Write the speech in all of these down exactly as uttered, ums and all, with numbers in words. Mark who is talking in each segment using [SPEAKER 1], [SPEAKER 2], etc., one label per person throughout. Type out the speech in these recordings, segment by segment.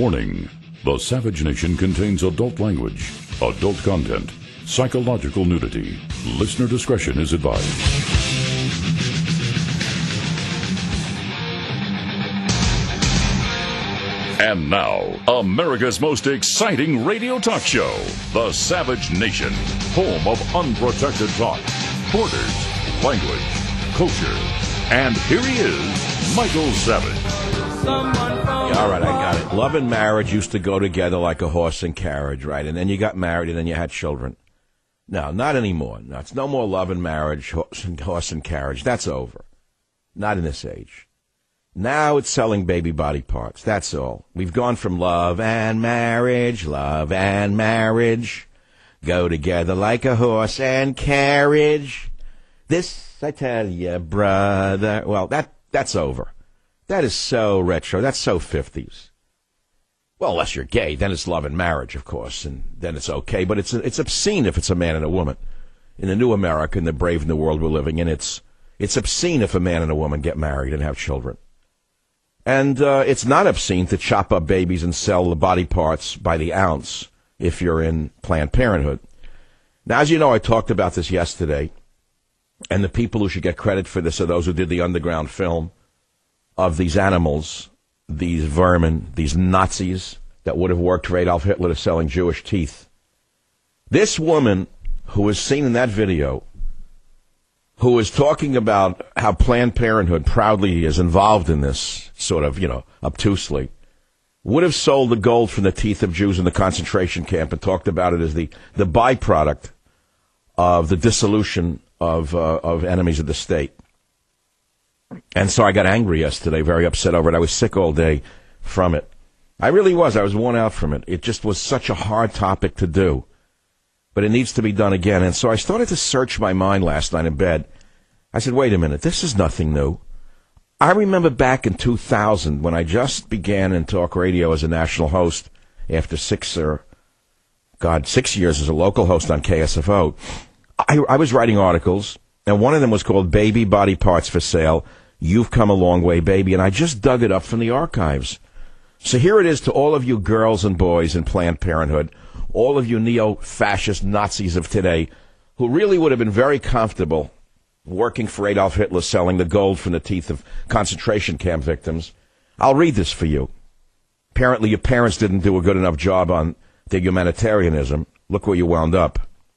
[SPEAKER 1] Warning: the Savage Nation contains adult language, adult content, psychological nudity. Listener discretion is advised. And now, America's most exciting radio talk show, The Savage Nation, home of unprotected talk, borders, language, culture. And here he is, Michael Savage.
[SPEAKER 2] Yeah, all right, I got it. Love and marriage used to go together like a horse and carriage, right? And then you got married and then you had children. No, not anymore. No, it's no more love and marriage, horse and, horse and carriage. That's over. Not in this age. Now it's selling baby body parts. That's all. We've gone from love and marriage, love and marriage, go together like a horse and carriage. This, I tell you, brother. Well, that that's over. That is so retro. That's so fifties. Well, unless you're gay, then it's love and marriage, of course, and then it's okay. But it's it's obscene if it's a man and a woman. In the new America, in the brave new world we're living in, it's it's obscene if a man and a woman get married and have children. And uh, it's not obscene to chop up babies and sell the body parts by the ounce if you're in Planned Parenthood. Now, as you know, I talked about this yesterday, and the people who should get credit for this are those who did the underground film of these animals, these vermin, these Nazis that would have worked for Adolf Hitler to selling Jewish teeth. This woman who was seen in that video, who is talking about how Planned Parenthood proudly is involved in this, sort of, you know, obtusely, would have sold the gold from the teeth of Jews in the concentration camp and talked about it as the, the byproduct of the dissolution of uh, of enemies of the state. And so I got angry yesterday, very upset over it. I was sick all day from it. I really was. I was worn out from it. It just was such a hard topic to do. But it needs to be done again. And so I started to search my mind last night in bed. I said, wait a minute, this is nothing new. I remember back in two thousand when I just began in talk radio as a national host after six or, God, six years as a local host on K S F O. I, I was writing articles, and one of them was called Baby Body Parts for Sale. You've come a long way, baby. And I just dug it up from the archives. So here it is to all of you girls and boys in Planned Parenthood, all of you neo-fascist Nazis of today, who really would have been very comfortable working for Adolf Hitler, selling the gold from the teeth of concentration camp victims. I'll read this for you. Apparently your parents didn't do a good enough job on their humanitarianism. Look where you wound up.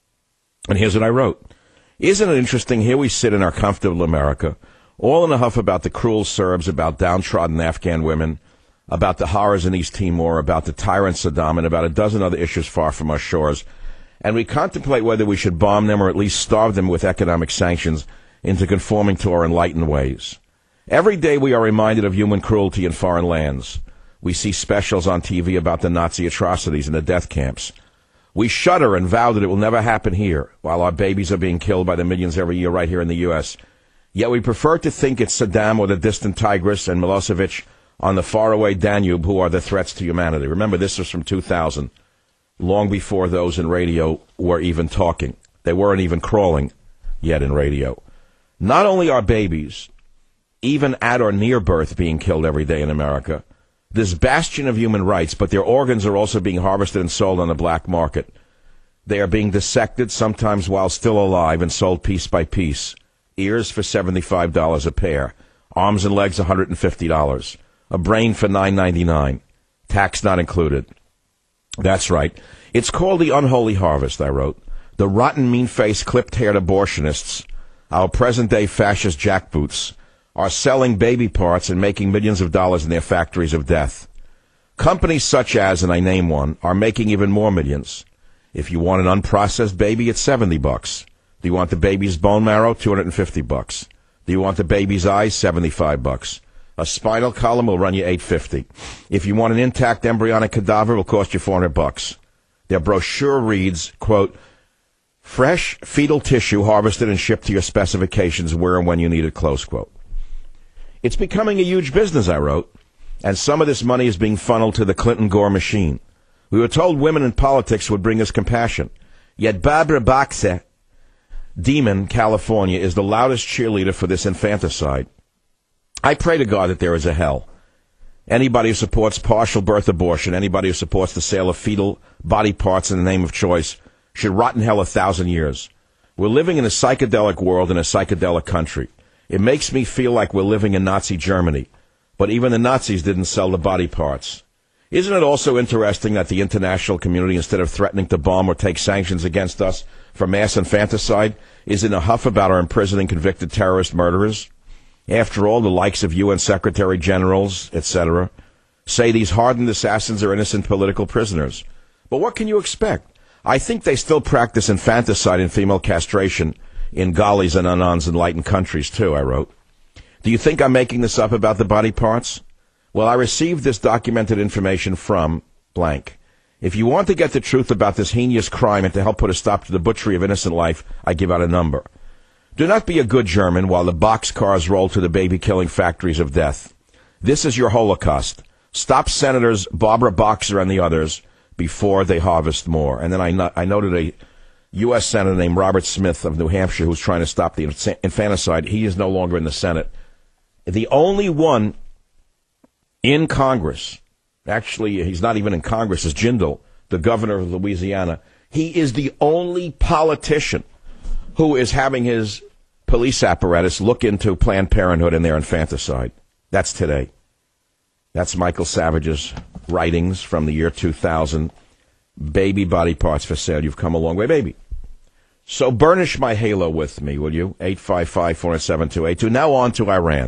[SPEAKER 2] And here's what I wrote. Isn't it interesting? Here we sit in our comfortable America, all in a huff about the cruel Serbs, about downtrodden Afghan women, about the horrors in East Timor, about the tyrant Saddam, and about a dozen other issues far from our shores. And we contemplate whether we should bomb them or at least starve them with economic sanctions into conforming to our enlightened ways. Every day we are reminded of human cruelty in foreign lands. We see specials on T V about the Nazi atrocities in the death camps. We shudder and vow that it will never happen here, while our babies are being killed by the millions every year right here in the U S Yet we prefer to think it's Saddam or the distant Tigris and Milosevic on the faraway Danube who are the threats to humanity. Remember, this was from two thousand, long before those in radio were even talking. They weren't even crawling yet in radio. Not only are babies, even at or near birth, being killed every day in America, this bastion of human rights, but their organs are also being harvested and sold on the black market. They are being dissected, sometimes while still alive, and sold piece by piece. Ears for seventy-five dollars a pair. Arms and legs, one hundred fifty dollars. A brain for nine ninety-nine. Tax not included. That's right. It's called the unholy harvest, I wrote. The rotten, mean-faced, clipped-haired abortionists, our present-day fascist jackboots, are selling baby parts and making millions of dollars in their factories of death. Companies such as, and I name one, are making even more millions. If you want an unprocessed baby, it's seventy bucks. Do you want the baby's bone marrow? two hundred fifty bucks. Do you want the baby's eyes? seventy-five bucks. A spinal column will run you eight fifty. If you want an intact embryonic cadaver, it will cost you four hundred bucks. Their brochure reads, quote, fresh fetal tissue harvested and shipped to your specifications where and when you need it, close quote. It's becoming a huge business, I wrote, and some of this money is being funneled to the Clinton-Gore machine. We were told women in politics would bring us compassion. Yet Barbara Boxer, Demon, California, is the loudest cheerleader for this infanticide. I pray to God that there is a hell. Anybody who supports partial birth abortion, anybody who supports the sale of fetal body parts in the name of choice should rot in hell a thousand years. We're living in a psychedelic world in a psychedelic country. It makes me feel like we're living in Nazi Germany. But even the Nazis didn't sell the body parts. Isn't it also interesting that the international community, instead of threatening to bomb or take sanctions against us for mass infanticide, is in a huff about our imprisoning convicted terrorist murderers? After all, the likes of U N Secretary Generals, et cetera, say these hardened assassins are innocent political prisoners. But what can you expect? I think they still practice infanticide and female castration in Ghalis and Anans enlightened countries, too, I wrote. Do you think I'm making this up about the body parts? Well, I received this documented information from blank. If you want to get the truth about this heinous crime and to help put a stop to the butchery of innocent life, I give out a number. Do not be a good German while the boxcars roll to the baby-killing factories of death. This is your Holocaust. Stop Senators Barbara Boxer and the others before they harvest more. And then I, no- I noted a U S Senator named Robert Smith of New Hampshire who's trying to stop the inf- infanticide. He is no longer in the Senate. The only one in Congress, actually he's not even in Congress, is Jindal, the governor of Louisiana. He is the only politician who is having his police apparatus look into Planned Parenthood and their infanticide. That's today. That's Michael Savage's writings from the year two thousand. Baby body parts for sale. You've come a long way, baby. So burnish my halo with me, will you? eight five five, four seven two eight two. Now on to Iran.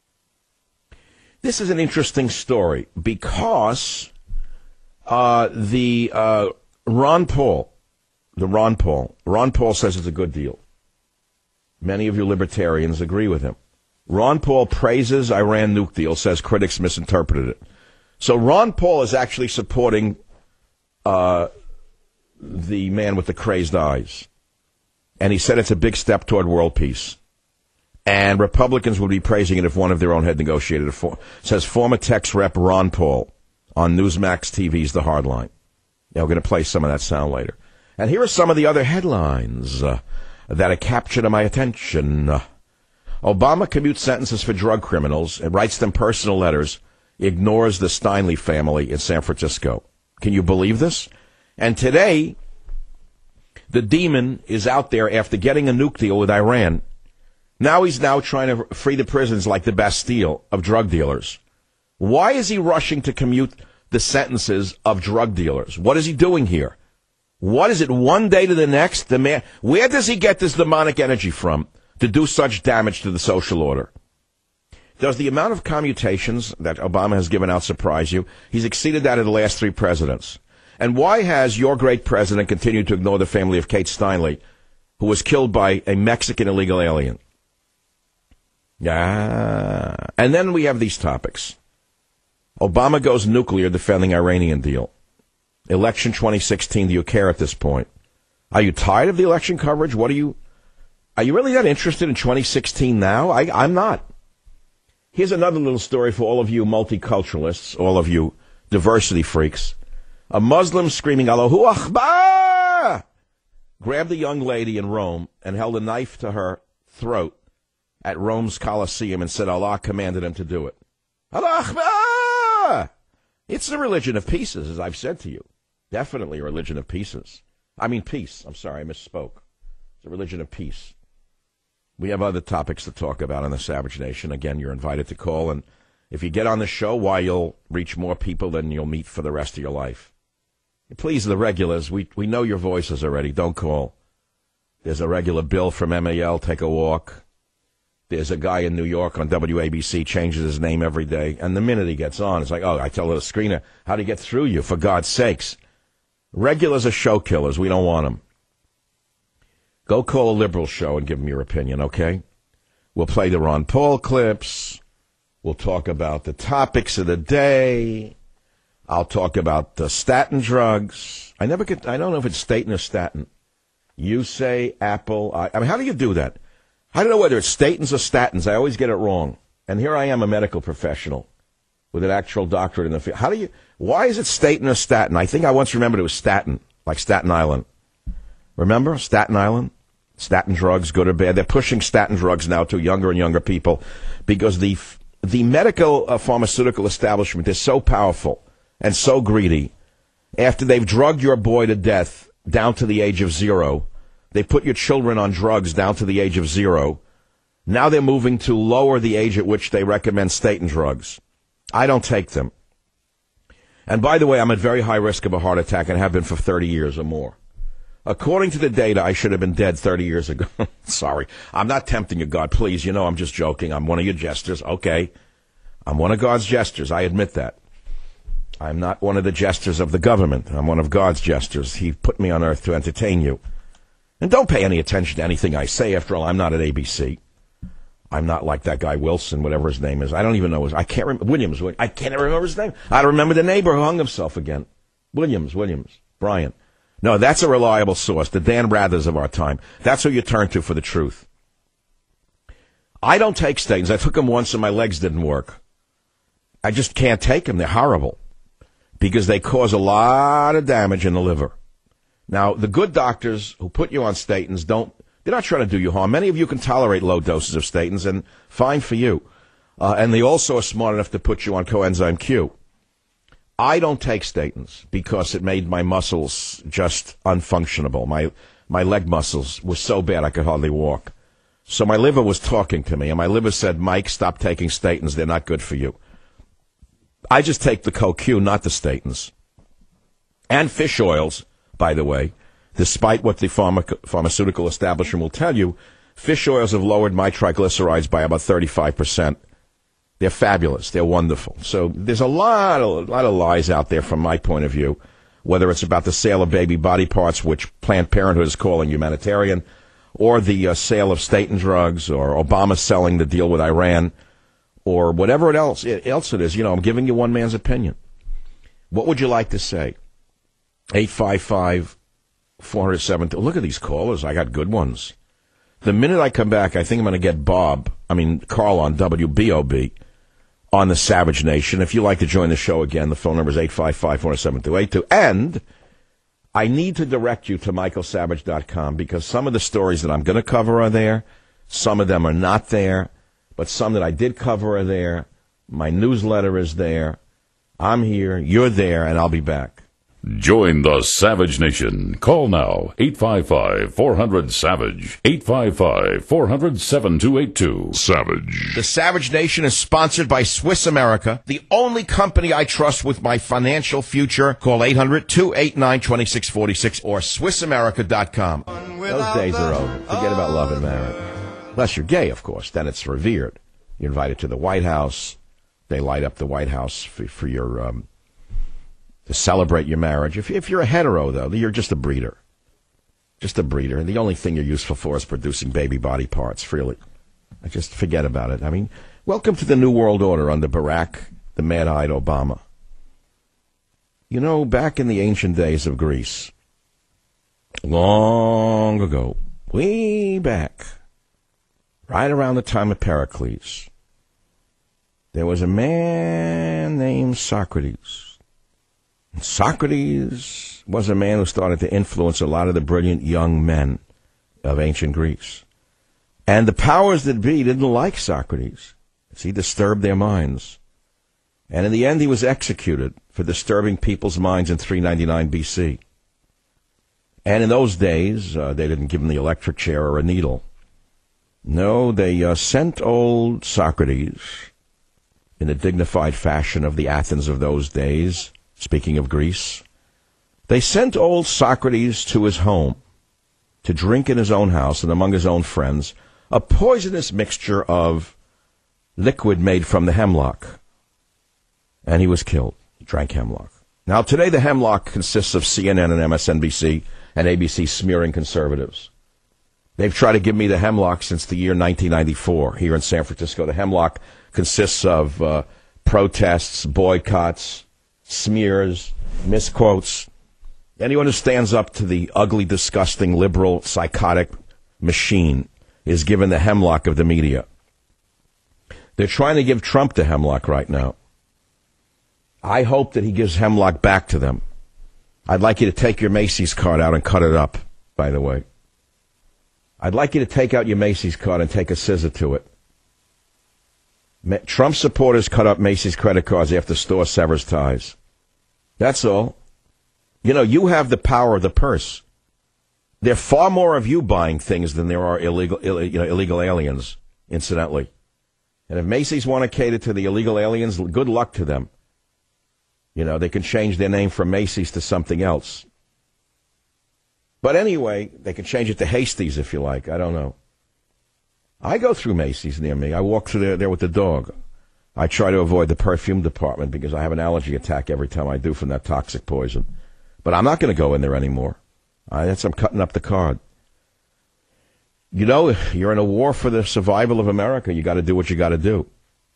[SPEAKER 2] This is an interesting story because uh, the uh, Ron Paul, the Ron Paul, Ron Paul says it's a good deal. Many of you libertarians agree with him. Ron Paul praises Iran nuke deal, says critics misinterpreted it. So Ron Paul is actually supporting uh, the man with the crazed eyes. And he said it's a big step toward world peace. And Republicans would be praising it if one of their own had negotiated it. For, says former Tex rep Ron Paul on Newsmax T V's The Hardline. Now, we're going to play some of that sound later. And here are some of the other headlines uh, that have captured my attention. Uh, Obama commutes sentences for drug criminals and writes them personal letters, ignores the Steinle family in San Francisco. Can you believe this? And today, the demon is out there after getting a nuke deal with Iran. Now he's now trying to free the prisons like the Bastille of drug dealers. Why is he rushing to commute the sentences of drug dealers? What is he doing here? What is it, one day to the next? The man, where does he get this demonic energy from to do such damage to the social order? Does the amount of commutations that Obama has given out surprise you? He's exceeded that of the last three presidents. And why has your great president continued to ignore the family of Kate Steinle, who was killed by a Mexican illegal alien? Ah. And then we have these topics. Obama goes nuclear defending Iranian deal. Election twenty sixteen, do you care at this point? Are you tired of the election coverage? What are you, are you really that interested in twenty sixteen now? I, I'm not. Here's another little story for all of you multiculturalists, all of you diversity freaks. A Muslim screaming, Allahu Akbar! Grabbed a young lady in Rome and held a knife to her throat at Rome's Colosseum and said Allah commanded him to do it. Allah Akbar! It's the religion of pieces, as I've said to you. Definitely a religion of pieces. I mean peace. I'm sorry, I misspoke. It's a religion of peace. We have other topics to talk about on the Savage Nation. Again, you're invited to call, and if you get on the show, why, you'll reach more people than you'll meet for the rest of your life. Please, the regulars, we we know your voices already. Don't call. There's a regular Bill from M A L, take a walk. There's a guy in New York on W A B C, changes his name every day. And the minute he gets on, it's like, oh, I tell the screener, how to get through you, for God's sakes. Regulars are show killers. We don't want them. Go call a liberal show and give them your opinion, okay? We'll play the Ron Paul clips. We'll talk about the topics of the day. I'll talk about the statin drugs. I never get, I don't know if it's statin or statin. You say Apple. I, I mean, how do you do that? I don't know whether it's statins or statins. I always get it wrong. And here I am, a medical professional with an actual doctorate in the field. How do you, why is it statin or statin? I think I once remembered it was statin, like Staten Island. Remember Staten Island? Statin drugs, good or bad. They're pushing statin drugs now to younger and younger people because the the medical uh, pharmaceutical establishment is so powerful and so greedy. After they've drugged your boy to death down to the age of zero, they put your children on drugs down to the age of zero. Now they're moving to lower the age at which they recommend statin drugs. I don't take them. And by the way, I'm at very high risk of a heart attack and have been for thirty years or more. According to the data, I should have been dead thirty years ago. Sorry. I'm not tempting you, God. Please, you know I'm just joking. I'm one of your jesters. Okay. I'm one of God's jesters. I admit that. I'm not one of the jesters of the government. I'm one of God's jesters. He put me on earth to entertain you. And don't pay any attention to anything I say. After all, I'm not at A B C. I'm not like that guy Wilson, whatever his name is. I don't even know his. I can't remember. Williams. I can't remember his name. I don't remember the neighbor who hung himself again. Williams. Williams. Brian. No, that's a reliable source. The Dan Rathers of our time. That's who you turn to for the truth. I don't take statins. I took them once and my legs didn't work. I just can't take them. They're horrible because they cause a lot of damage in the liver. Now, the good doctors who put you on statins don't, they're not trying to do you harm. Many of you can tolerate low doses of statins, and fine for you. Uh, and they also are smart enough to put you on coenzyme Q. I don't take statins because it made my muscles just unfunctionable. My my leg muscles were so bad I could hardly walk. So my liver was talking to me, and my liver said, Mike, stop taking statins. They're not good for you. I just take the CoQ, not the statins. And fish oils, by the way. Despite what the pharma- pharmaceutical establishment will tell you, fish oils have lowered my triglycerides by about thirty-five percent. They're fabulous. They're wonderful. So there's a lot of, a lot of lies out there from my point of view, whether it's about the sale of baby body parts, which Planned Parenthood is calling humanitarian, or the uh, sale of statin drugs, or Obama selling the deal with Iran, or whatever it else, it, else it is. You know, I'm giving you one man's opinion. What would you like to say? eight five five, four oh seven. Look at these callers. I got good ones. The minute I come back, I think I'm going to get Bob, I mean Carl on W B O B on the Savage Nation. If you'd like to join the show again, the phone number is eight five five, four oh seven, two eight two. And I need to direct you to michael savage dot com because some of the stories that I'm going to cover are there. Some of them are not there. But some that I did cover are there. My newsletter is there. I'm here. You're there. And I'll be back.
[SPEAKER 1] Join the Savage Nation. Call now, eight five five, four hundred, SAVAGE, eight five five, four hundred, seven two eight two. Savage.
[SPEAKER 2] The Savage Nation is sponsored by Swiss America, the only company I trust with my financial future. Call eight hundred, two eight nine, two six four six or swiss america dot com. Those days are over. Forget about love and marriage. Unless you're gay, of course. Then it's revered. You're invited to the White House. They light up the White House for, for your... Um, to celebrate your marriage. If, if you're a hetero, though, you're just a breeder. Just a breeder. And the only thing you're useful for is producing baby body parts, really. I just forget about it. I mean, welcome to the New World Order under Barack, the mad-eyed Obama. You know, back in the ancient days of Greece, long ago, way back, right around the time of Pericles, there was a man named Socrates. Socrates was a man who started to influence a lot of the brilliant young men of ancient Greece. And the powers that be didn't like Socrates. He disturbed their minds. And in the end, he was executed for disturbing people's minds in three ninety-nine B C. And in those days, uh, they didn't give him the electric chair or a needle. No, they uh, sent old Socrates in the dignified fashion of the Athens of those days. Speaking of Greece, they sent old Socrates to his home to drink in his own house and among his own friends a poisonous mixture of liquid made from the hemlock. And he was killed. He drank hemlock. Now, today the hemlock consists of C N N and M S N B C and A B C smearing conservatives. They've tried to give me the hemlock since the year nineteen ninety-four here in San Francisco. The hemlock consists of uh, protests, boycotts, smears, misquotes. Anyone who stands up to the ugly, disgusting, liberal, psychotic machine is given the hemlock of the media. They're trying to give Trump the hemlock right now. I hope that he gives hemlock back to them. I'd like you to take your Macy's card out and cut it up, by the way. I'd like you to take out your Macy's card and take a scissor to it. Trump supporters cut up Macy's credit cards after store severs ties. That's all. You know, you have the power of the purse. There are far more of you buying things than there are illegal, Ill, you know, illegal aliens, incidentally. And if Macy's want to cater to the illegal aliens, good luck to them. You know, they can change their name from Macy's to something else. But anyway, they can change it to Hasties if you like. I don't know. I go through Macy's near me. I walk through there, there with the dog. I try to avoid the perfume department because I have an allergy attack every time I do from that toxic poison. But I'm not going to go in there anymore. I, that's, I'm cutting up the card. You know, you're in a war for the survival of America. You got to do what you got to do.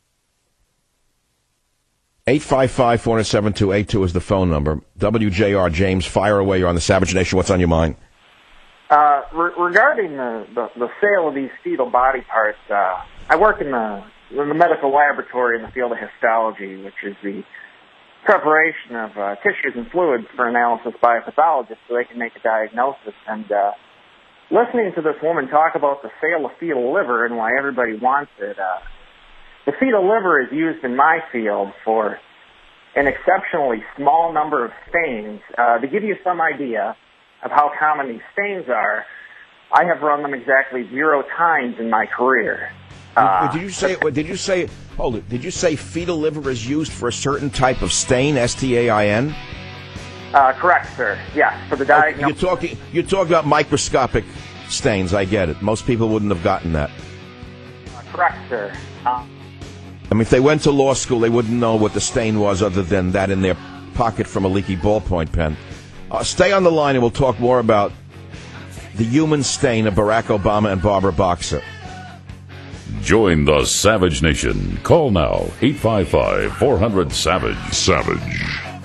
[SPEAKER 2] eight five five, four seven two, eight two is the phone number. W J R, James, fire away. You're on the Savage Nation. What's on your mind?
[SPEAKER 3] Uh, re- regarding the, the, the sale of these fetal body parts, uh, I work in the, in the medical laboratory in the field of histology, which is the preparation of uh, tissues and fluids for analysis by a pathologist so they can make a diagnosis. And uh, listening to this woman talk about the sale of fetal liver and why everybody wants it, uh, the fetal liver is used in my field for an exceptionally small number of stains. Uh, to give you some idea of how common these stains are, I have run them exactly zero times in my career. Uh,
[SPEAKER 2] did you say? Did you say? Hold it. Did you say fetal liver is used for a certain type of stain? S T A I N.
[SPEAKER 3] Uh, correct, sir. Yes, for the diagnosis.
[SPEAKER 2] Oh, you're talking. You're talking about microscopic stains. I get it. Most people wouldn't have gotten that.
[SPEAKER 3] Uh, correct, sir. Uh,
[SPEAKER 2] I mean, if they went to law school, they wouldn't know what the stain was other than that in their pocket from a leaky ballpoint pen. Uh, stay on the line and we'll talk more about the human stain of Barack Obama and Barbara Boxer.
[SPEAKER 1] Join the Savage Nation. Call now, eight five five, four hundred, SAVAGE. Savage.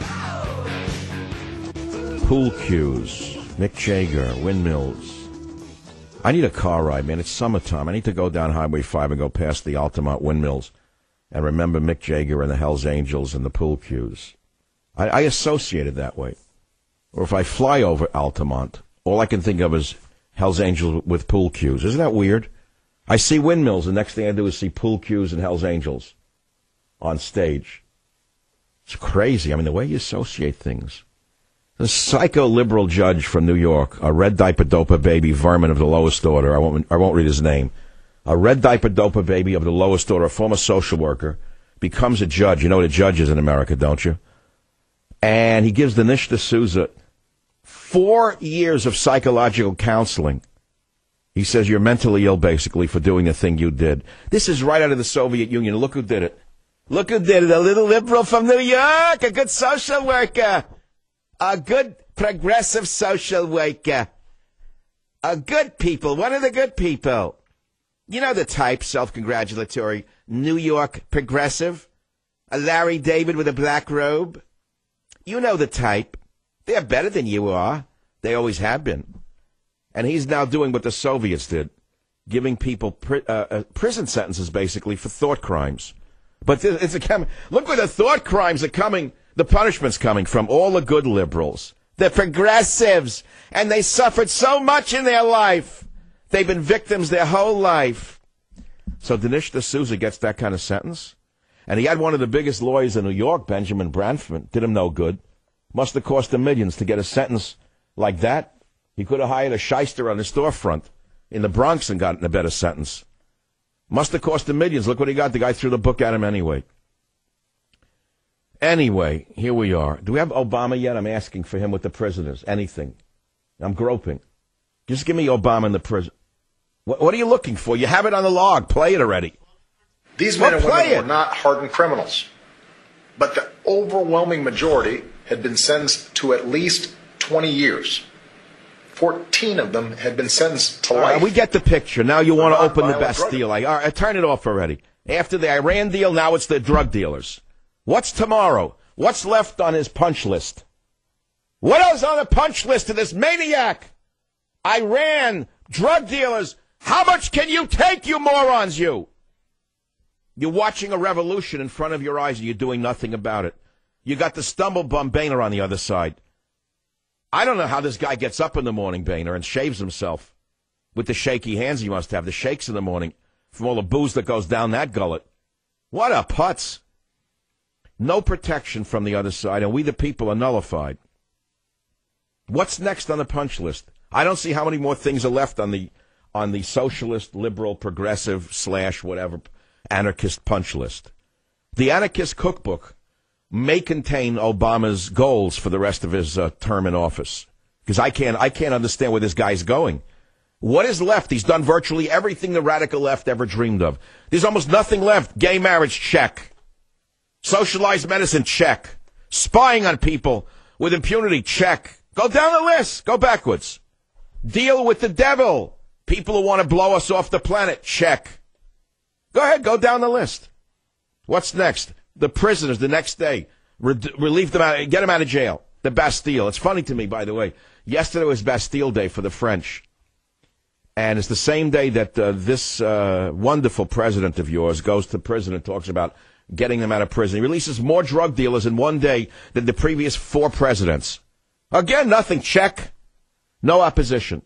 [SPEAKER 2] Pool cues, Mick Jagger, windmills. I need a car ride, man. It's summertime. I need to go down Highway five and go past the Altamont windmills and remember Mick Jagger and the Hells Angels and the pool cues. I, I associate it that way. Or if I fly over Altamont, all I can think of is Hells Angels with pool cues. Isn't that weird? I see windmills, and the next thing I do is see pool cues and Hells Angels on stage. It's crazy. I mean, the way you associate things. The psycho-liberal judge from New York, a red diaper doper baby vermin of the lowest order, I won't, I won't read his name, a red diaper doper baby of the lowest order, a former social worker, becomes a judge. You know what a judge is in America, don't you? And he gives Dinesh D'Souza four years of psychological counseling. He says you're mentally ill, basically, for doing the thing you did. This is right out of the Soviet Union. Look who did it. Look who did it. A little liberal from New York, a good social worker, a good progressive social worker, a good people, one of the good people. You know the type, self-congratulatory, New York progressive, a Larry David with a black robe. You know the type. They're better than you are. They always have been. And he's now doing what the Soviets did, giving people pri- uh, uh, prison sentences, basically, for thought crimes. But th- it's a look where the thought crimes are coming, the punishment's coming from, all the good liberals. They're progressives, and they suffered so much in their life. They've been victims their whole life. So Dinesh D'Souza gets that kind of sentence. And he had one of the biggest lawyers in New York, Benjamin Branfman, did him no good. Must have cost him millions to get a sentence like that. He could have hired a shyster on his storefront in the Bronx and gotten a better sentence. Must have cost him millions. Look what he got. The guy threw the book at him anyway. Anyway, here we are. Do we have Obama yet? I'm asking for him with the prisoners. Anything. I'm groping. Just give me Obama in the prison. What, what are you looking for? You have it on the log. Play it already.
[SPEAKER 4] These men
[SPEAKER 2] well,
[SPEAKER 4] and women
[SPEAKER 2] it.
[SPEAKER 4] were not hardened criminals. But the overwhelming majority had been sentenced to at least twenty years. fourteen of them had been sentenced to
[SPEAKER 2] all
[SPEAKER 4] life.
[SPEAKER 2] right, we get the picture. Now you want to open the Bastille. All right, turn it off already. After the Iran deal, now it's the drug dealers. What's tomorrow? What's left on his punch list? What else on the punch list of this maniac? Iran, drug dealers. How much can you take, you morons, you? You're watching a revolution in front of your eyes and you're doing nothing about it. You got the stumblebum Boehner on the other side. I don't know how this guy gets up in the morning, Boehner, and shaves himself with the shaky hands he must have, the shakes in the morning from all the booze that goes down that gullet. What a putz. No protection from the other side, and we the people are nullified. What's next on the punch list? I don't see how many more things are left on the on the socialist, liberal, progressive, slash, whatever, anarchist punch list. The anarchist cookbook may contain Obama's goals for the rest of his uh, term in office. Because I can't, I can't understand where this guy's going. What is left? He's done virtually everything the radical left ever dreamed of. There's almost nothing left. Gay marriage, check. Socialized medicine, check. Spying on people with impunity, check. Go down the list. Go backwards. Deal with the devil. People who want to blow us off the planet, check. Go ahead, go down the list. What's next? The prisoners the next day. Re- relieve them out, get them out of jail. The Bastille. It's funny to me, by the way. Yesterday was Bastille Day for the French. And it's the same day that uh, this uh, wonderful president of yours goes to prison and talks about getting them out of prison. He releases more drug dealers in one day than the previous four presidents. Again, nothing. Check. No opposition.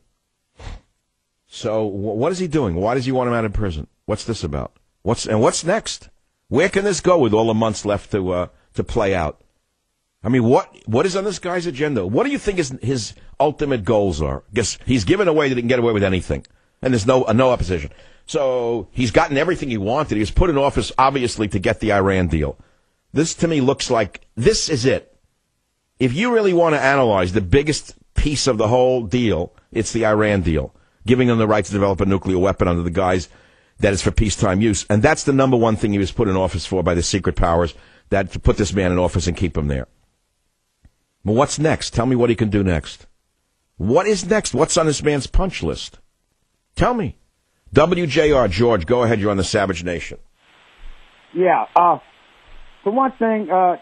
[SPEAKER 2] So what is he doing? Why does he want him out of prison? What's this about? What's and what's next? Where can this go with all the months left to uh, to play out? I mean, what what is on this guy's agenda? What do you think his his ultimate goals are? Guess he's given away that he can get away with anything, and there's no uh, no opposition. So he's gotten everything he wanted. He was put in office, obviously, to get the Iran deal. This, to me, looks like this is it. If you really want to analyze the biggest piece of the whole deal, it's the Iran deal, giving them the right to develop a nuclear weapon under the guise that is for peacetime use. And that's the number one thing he was put in office for by the secret powers, that to put this man in office and keep him there. Well, what's next? Tell me what he can do next. What is next? What's on this man's punch list? Tell me. W J R, George, go ahead. You're on the Savage Nation.
[SPEAKER 5] Yeah. Uh, for one thing, uh,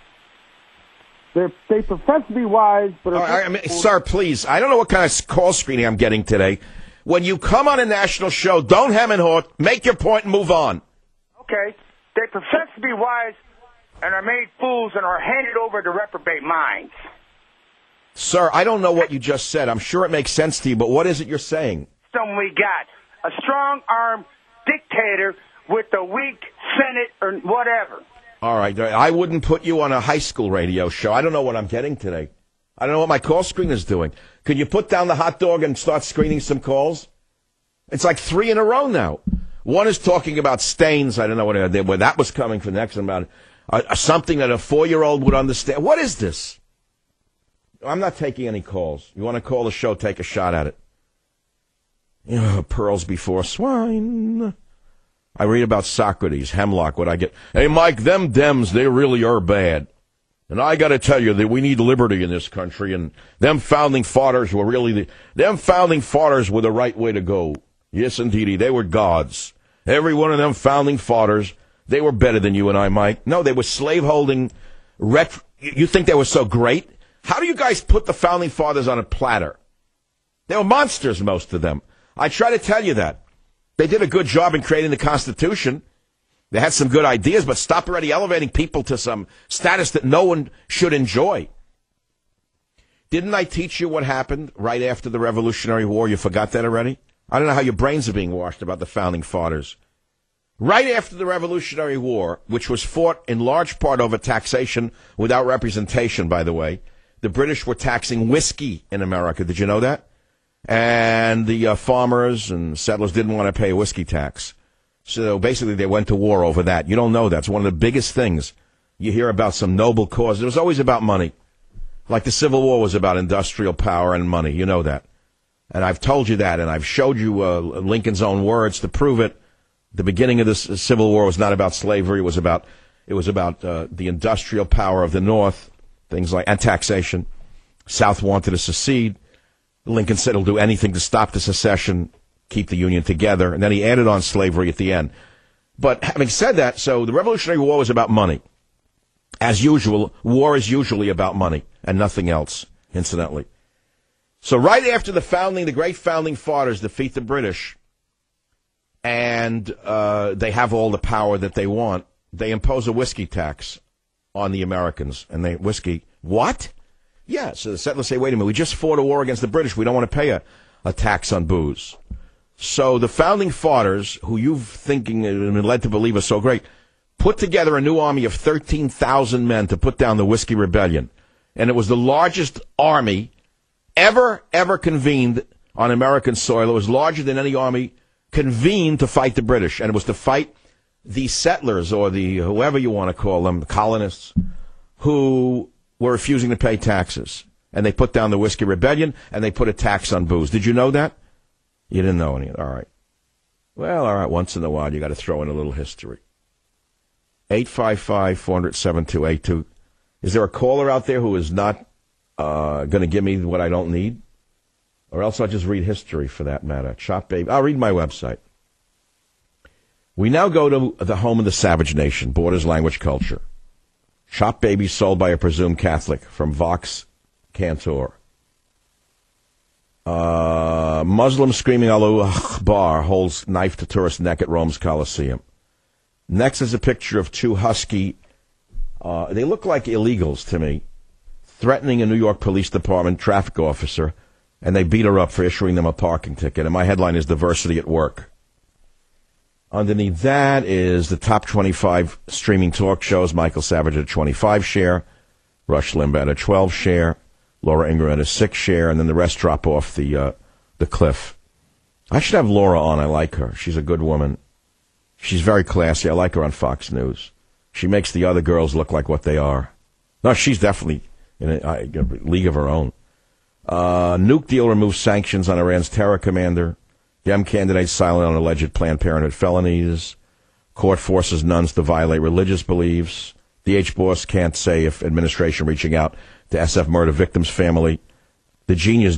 [SPEAKER 5] they they profess to be wise, but...
[SPEAKER 2] Uh, I mean, sir, please, I don't know what kind of call screening I'm getting today. When you come on a national show, don't hem and haw, make your point and move on.
[SPEAKER 6] Okay. They profess to be wise and are made fools and are handed over to reprobate minds.
[SPEAKER 2] Sir, I don't know what you just said. I'm sure it makes sense to you, but what is it you're saying?
[SPEAKER 6] Something we got. A strong-armed dictator with a weak Senate or whatever.
[SPEAKER 2] All right. I wouldn't put you on a high school radio show. I don't know what I'm getting today. I don't know what my call screen is doing. Could you put down the hot dog and start screening some calls? It's like three in a row now. One is talking about stains. I don't know where, where that was coming from next. About uh, something that a four-year-old would understand. What is this? I'm not taking any calls. You want to call the show, take a shot at it. You know, pearls before swine. I read about Socrates, Hemlock, what I get. Hey, Mike, them Dems, they really are bad. And I got to tell you that we need liberty in this country, and them founding fathers were really the, them founding fathers were the right way to go. Yes, indeedy, they were gods. Every one of them founding fathers, they were better than you and I, Mike. No, they were slave-holding. Ret- you think they were so great? How do you guys put the founding fathers on a platter? They were monsters, most of them. I try to tell you that. They did a good job in creating the Constitution. They had some good ideas, but stop already elevating people to some status that no one should enjoy. Didn't I teach you what happened right after the Revolutionary War? You forgot that already? I don't know how your brains are being washed about the founding fathers. Right after the Revolutionary War, which was fought in large part over taxation without representation, by the way, the British were taxing whiskey in America. Did you know that? And the uh, farmers and settlers didn't want to pay a whiskey tax. So basically they went to war over that. You don't know that. It's one of the biggest things. You hear about some noble cause. It was always about money. Like the Civil War was about industrial power and money. You know that. And I've told you that, and I've showed you uh, Lincoln's own words to prove it. The beginning of the Civil War was not about slavery. It was about, it was about uh, the industrial power of the North, things like, and taxation. South wanted to secede. Lincoln said he'll do anything to stop the secession, keep the Union together, and then he added on slavery at the end. But having said that, so the Revolutionary War was about money. As usual, war is usually about money and nothing else, incidentally. So right after the founding, the great founding fathers defeat the British, and uh, they have all the power that they want, they impose a whiskey tax on the Americans. And they, whiskey, what? Yeah, so the settlers say, wait a minute, we just fought a war against the British. We don't want to pay a, a tax on booze. So the founding fathers, who you've thinking and been led to believe are so great, put together a new army of thirteen thousand men to put down the Whiskey Rebellion. And it was the largest army ever, ever convened on American soil. It was larger than any army convened to fight the British. And it was to fight the settlers, or the whoever you want to call them, the colonists, who were refusing to pay taxes. And they put down the Whiskey Rebellion, and they put a tax on booze. Did you know that? You didn't know any of it. All right. Well, all right, once in a while you got to throw in a little history. eight five five, four hundred, seven two eight two. Is there a caller out there who is not uh, going to give me what I don't need? Or else I'll just read history for that matter. Chop Baby. I'll read my website. We now go to the home of the savage nation, Borders, Language, Culture. Chop Baby sold by a presumed Catholic from Vox Cantor. Uh, Muslim screaming Allahu Akbar holds knife to tourist neck at Rome's Colosseum. Next is a picture of two husky, uh, they look like illegals to me, threatening a New York Police Department traffic officer, and they beat her up for issuing them a parking ticket. And my headline is Diversity at Work. Underneath that is the top twenty-five streaming talk shows. Michael Savage at a twenty-five share, Rush Limbaugh at a twelve share, Laura Ingraham at a six share, and then the rest drop off the uh, the cliff. I should have Laura on. I like her. She's a good woman. She's very classy. I like her on Fox News. She makes the other girls look like what they are. No, she's definitely in a, a league of her own. Uh, nuke deal removes sanctions on Iran's terror commander. Dem candidates silent on alleged Planned Parenthood felonies. Court forces nuns to violate religious beliefs. D H boss can't say if administration reaching out to S F murder victims' family. The genius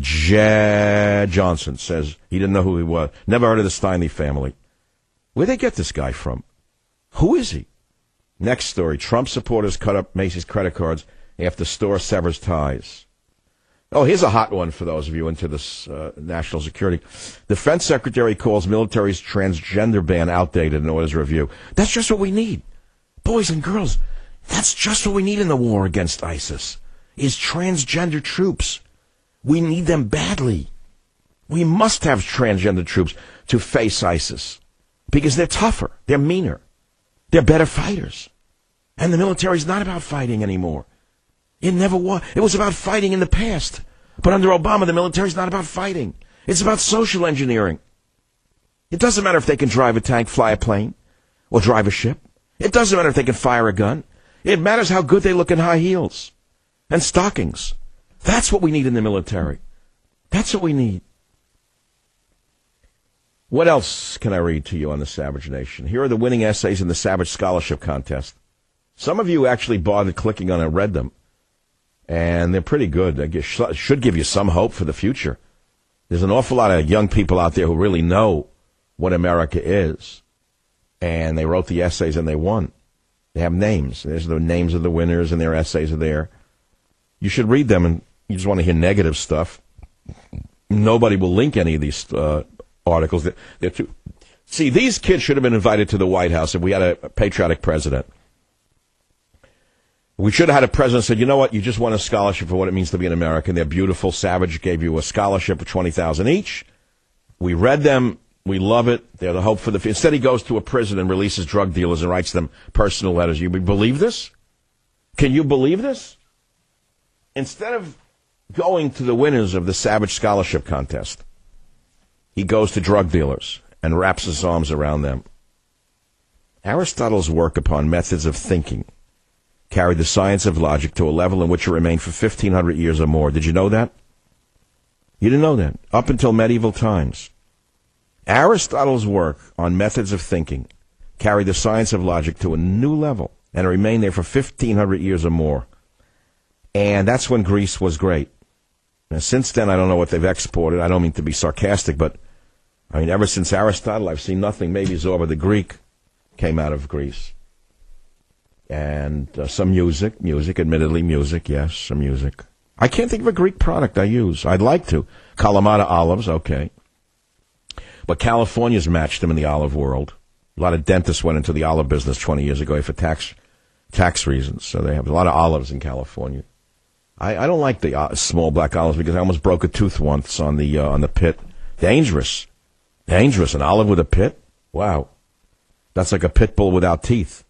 [SPEAKER 2] Jed Johnson says he didn't know who he was. Never heard of the Steinle family. Where'd they get this guy from? Who is he? Next story. Trump supporters cut up Macy's credit cards after store severs ties. Oh, here's a hot one for those of you into this uh, national security. Defense Secretary calls military's transgender ban outdated and orders review. That's just what we need. Boys and girls, that's just what we need in the war against ISIS, is transgender troops. We need them badly. We must have transgender troops to face ISIS because they're tougher, they're meaner, they're better fighters. And the military's not about fighting anymore. It never was. It was about fighting in the past. But under Obama, the military's not about fighting. It's about social engineering. It doesn't matter if they can drive a tank, fly a plane, or drive a ship. It doesn't matter if they can fire a gun. It matters how good they look in high heels and stockings. That's what we need in the military. That's what we need. What else can I read to you on the Savage Nation? Here are the winning essays in the Savage Scholarship Contest. Some of you actually bothered clicking on and read them. And they're pretty good. They should give you some hope for the future. There's an awful lot of young people out there who really know what America is. And they wrote the essays and they won. They have names. There's the names of the winners and their essays are there. You should read them, and you just want to hear negative stuff. Nobody will link any of these uh, articles. They're, they're too... See, these kids should have been invited to the White House if we had a patriotic president. We should have had a president who said, you know what, you just won a scholarship for what it means to be an American. They're beautiful. Savage gave you a scholarship for twenty thousand dollars each. We read them. We love it. They're the hope for the future. Instead, he goes to a prison and releases drug dealers and writes them personal letters. You believe this? Can you believe this? Instead of going to the winners of the Savage Scholarship Contest, he goes to drug dealers and wraps his arms around them. Aristotle's work upon methods of thinking carried the science of logic to a level in which it remained for fifteen hundred years or more. Did you know that? You didn't know that. Up until medieval times. Aristotle's work on methods of thinking carried the science of logic to a new level, and it remained there for fifteen hundred years or more. And that's when Greece was great. Now, since then, I don't know what they've exported. I don't mean to be sarcastic, but, I mean, ever since Aristotle, I've seen nothing. Maybe Zorba the Greek came out of Greece. And uh, some music, music, admittedly music, yes, some music. I can't think of a Greek product I use. I'd like to. Kalamata olives, okay. But California's matched them in the olive world. A lot of dentists went into the olive business twenty years ago for tax tax reasons. So they have a lot of olives in California. I, I don't like the uh, small black olives because I almost broke a tooth once on the uh, on the pit. Dangerous. Dangerous. An olive with a pit? Wow. That's like a pit bull without teeth.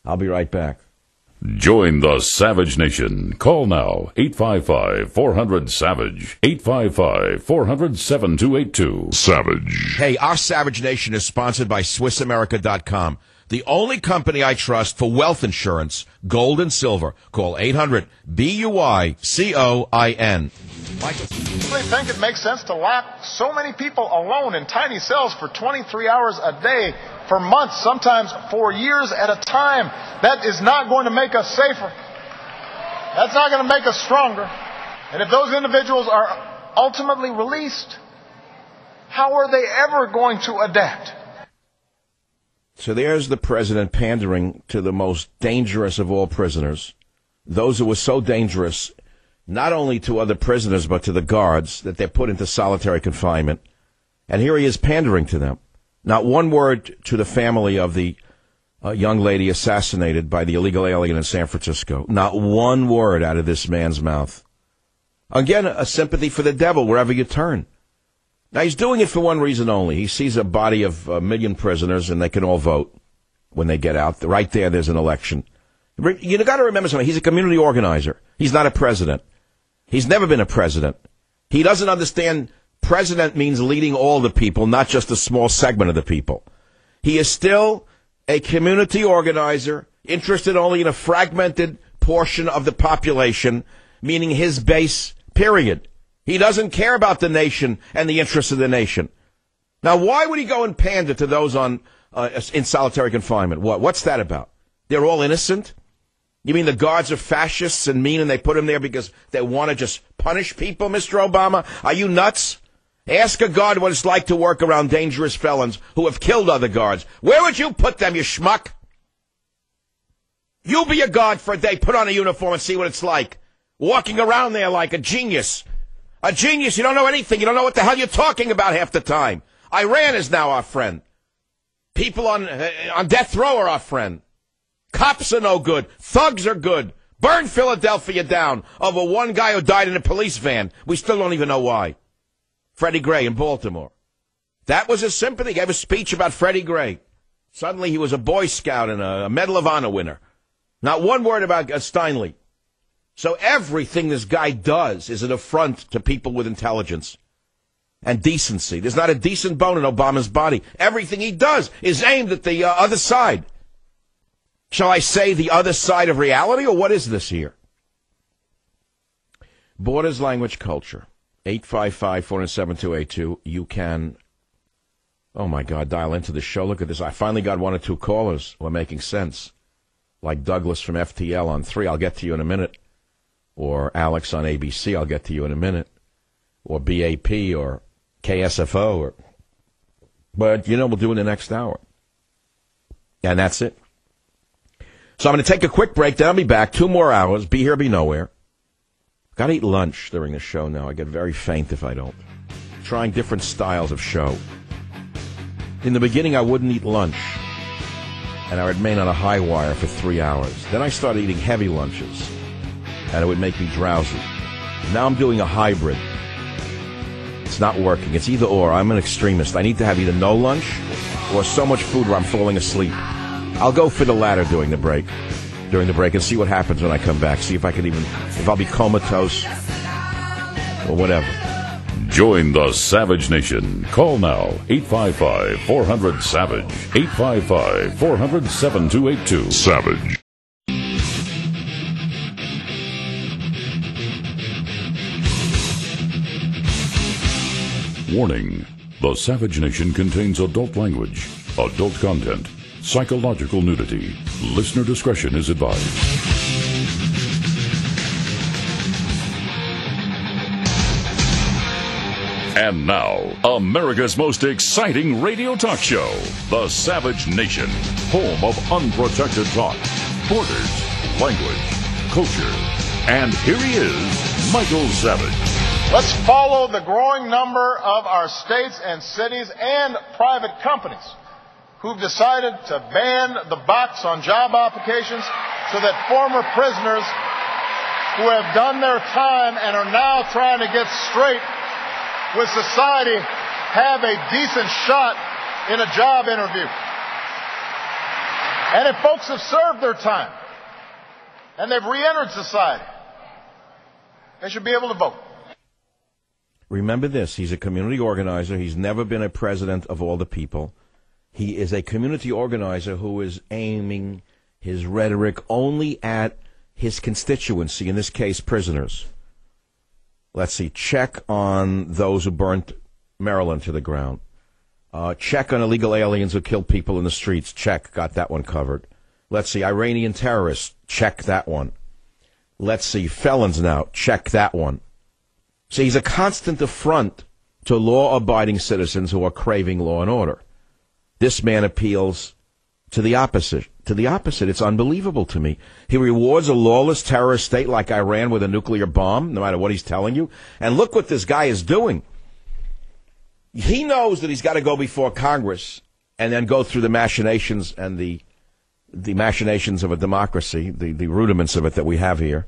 [SPEAKER 2] I'll be right back.
[SPEAKER 1] Join the Savage Nation. Call now, eight five five, four hundred, SAVAGE, eight five five, four hundred, seven two eight two. Savage.
[SPEAKER 2] Hey, our Savage Nation is sponsored by Swiss America dot com, the only company I trust for wealth insurance, gold and silver. Call eight hundred, B U I C O I N. Michael.
[SPEAKER 4] I think it makes sense to lock so many people alone in tiny cells for twenty-three hours a day for months, sometimes for years at a time. That is not going to make us safer. That's not going to make us stronger. And if those individuals are ultimately released, how are they ever going to adapt?
[SPEAKER 2] So there's the president pandering to the most dangerous of all prisoners, those who were so dangerous not only to other prisoners but to the guards that they're put into solitary confinement. And here he is pandering to them. Not one word to the family of the uh, young lady assassinated by the illegal alien in San Francisco. Not one word out of this man's mouth. Again, a sympathy for the devil wherever you turn. Now, he's doing it for one reason only. He sees a body of a million prisoners, and they can all vote when they get out. Right there, there's an election. You've got to remember something. He's a community organizer. He's not a president. He's never been a president. He doesn't understand president means leading all the people, not just a small segment of the people. He is still a community organizer, interested only in a fragmented portion of the population, meaning his base, period. He doesn't care about the nation and the interests of the nation. Now, why would he go and pander to those on uh, in solitary confinement? What? What's that about? They're all innocent? You mean the guards are fascists and mean and they put him there because they want to just punish people, Mister Obama? Are you nuts? Ask a guard what it's like to work around dangerous felons who have killed other guards. Where would you put them, you schmuck? You be a guard for a day, put on a uniform and see what it's like. Walking around there like a genius. A genius, you don't know anything. You don't know what the hell you're talking about half the time. Iran is now our friend. People on uh, on death row are our friend. Cops are no good. Thugs are good. Burn Philadelphia down over one guy who died in a police van. We still don't even know why. Freddie Gray in Baltimore. That was his sympathy. He gave a speech about Freddie Gray. Suddenly he was a Boy Scout and a Medal of Honor winner. Not one word about uh, Steinle. So everything this guy does is an affront to people with intelligence and decency. There's not a decent bone in Obama's body. Everything he does is aimed at the uh, other side. Shall I say the other side of reality, or what is this here? Borders, language, culture. eight five five, four seven, two eight two. You can, oh my God, dial into the show. Look at this. I finally got one or two callers who are making sense. Like Douglas from F T L on three. I'll get to you in a minute. Or Alex on A B C. I'll get to you in a minute. Or B A P or K S F O. Or, but, you know, we'll do it in the next hour. And that's it. So I'm going to take a quick break. Then I'll be back. Two more hours. Be here, be nowhere. Got to eat lunch during the show now. I get very faint if I don't. Trying different styles of show. In the beginning, I wouldn't eat lunch. And I would remain on a high wire for three hours. Then I started eating heavy lunches. And it would make me drowsy. Now I'm doing a hybrid. It's not working. It's either or. I'm an extremist. I need to have either no lunch or so much food where I'm falling asleep. I'll go for the latter during the break. During the break and see what happens when I come back. See if I can even, if I'll be comatose or whatever.
[SPEAKER 1] Join the Savage Nation. Call now, eight five five, four hundred, SAVAGE, eight five five, four hundred, seven two eight two. Savage. Warning. The Savage Nation contains adult language, adult content, psychological nudity. Listener discretion is advised. And now, America's most exciting radio talk show, The Savage Nation, home of unprotected thought, borders, language, culture. And here he is, Michael Savage.
[SPEAKER 4] Let's follow the growing number of our states and cities and private companies who've decided to ban the box on job applications so that former prisoners who have done their time and are now trying to get straight with society have a decent shot in a job interview. And if folks have served their time and they've re-entered society, they should be able to vote.
[SPEAKER 2] Remember this, he's a community organizer. He's never been a president of all the people. He is a community organizer who is aiming his rhetoric only at his constituency, in this case, prisoners. Let's see, check on those who burnt Maryland to the ground. Uh, check on illegal aliens who killed people in the streets. Check, got that one covered. Let's see, Iranian terrorists. Check that one. Let's see, felons now. Check that one. See, he's a constant affront to law-abiding citizens who are craving law and order. This man appeals to the opposite. To the opposite. It's unbelievable to me. He rewards a lawless terrorist state like Iran with a nuclear bomb, no matter what he's telling you. And look what this guy is doing. He knows that he's got to go before Congress and then go through the machinations and the the machinations of a democracy, the, the rudiments of it that we have here.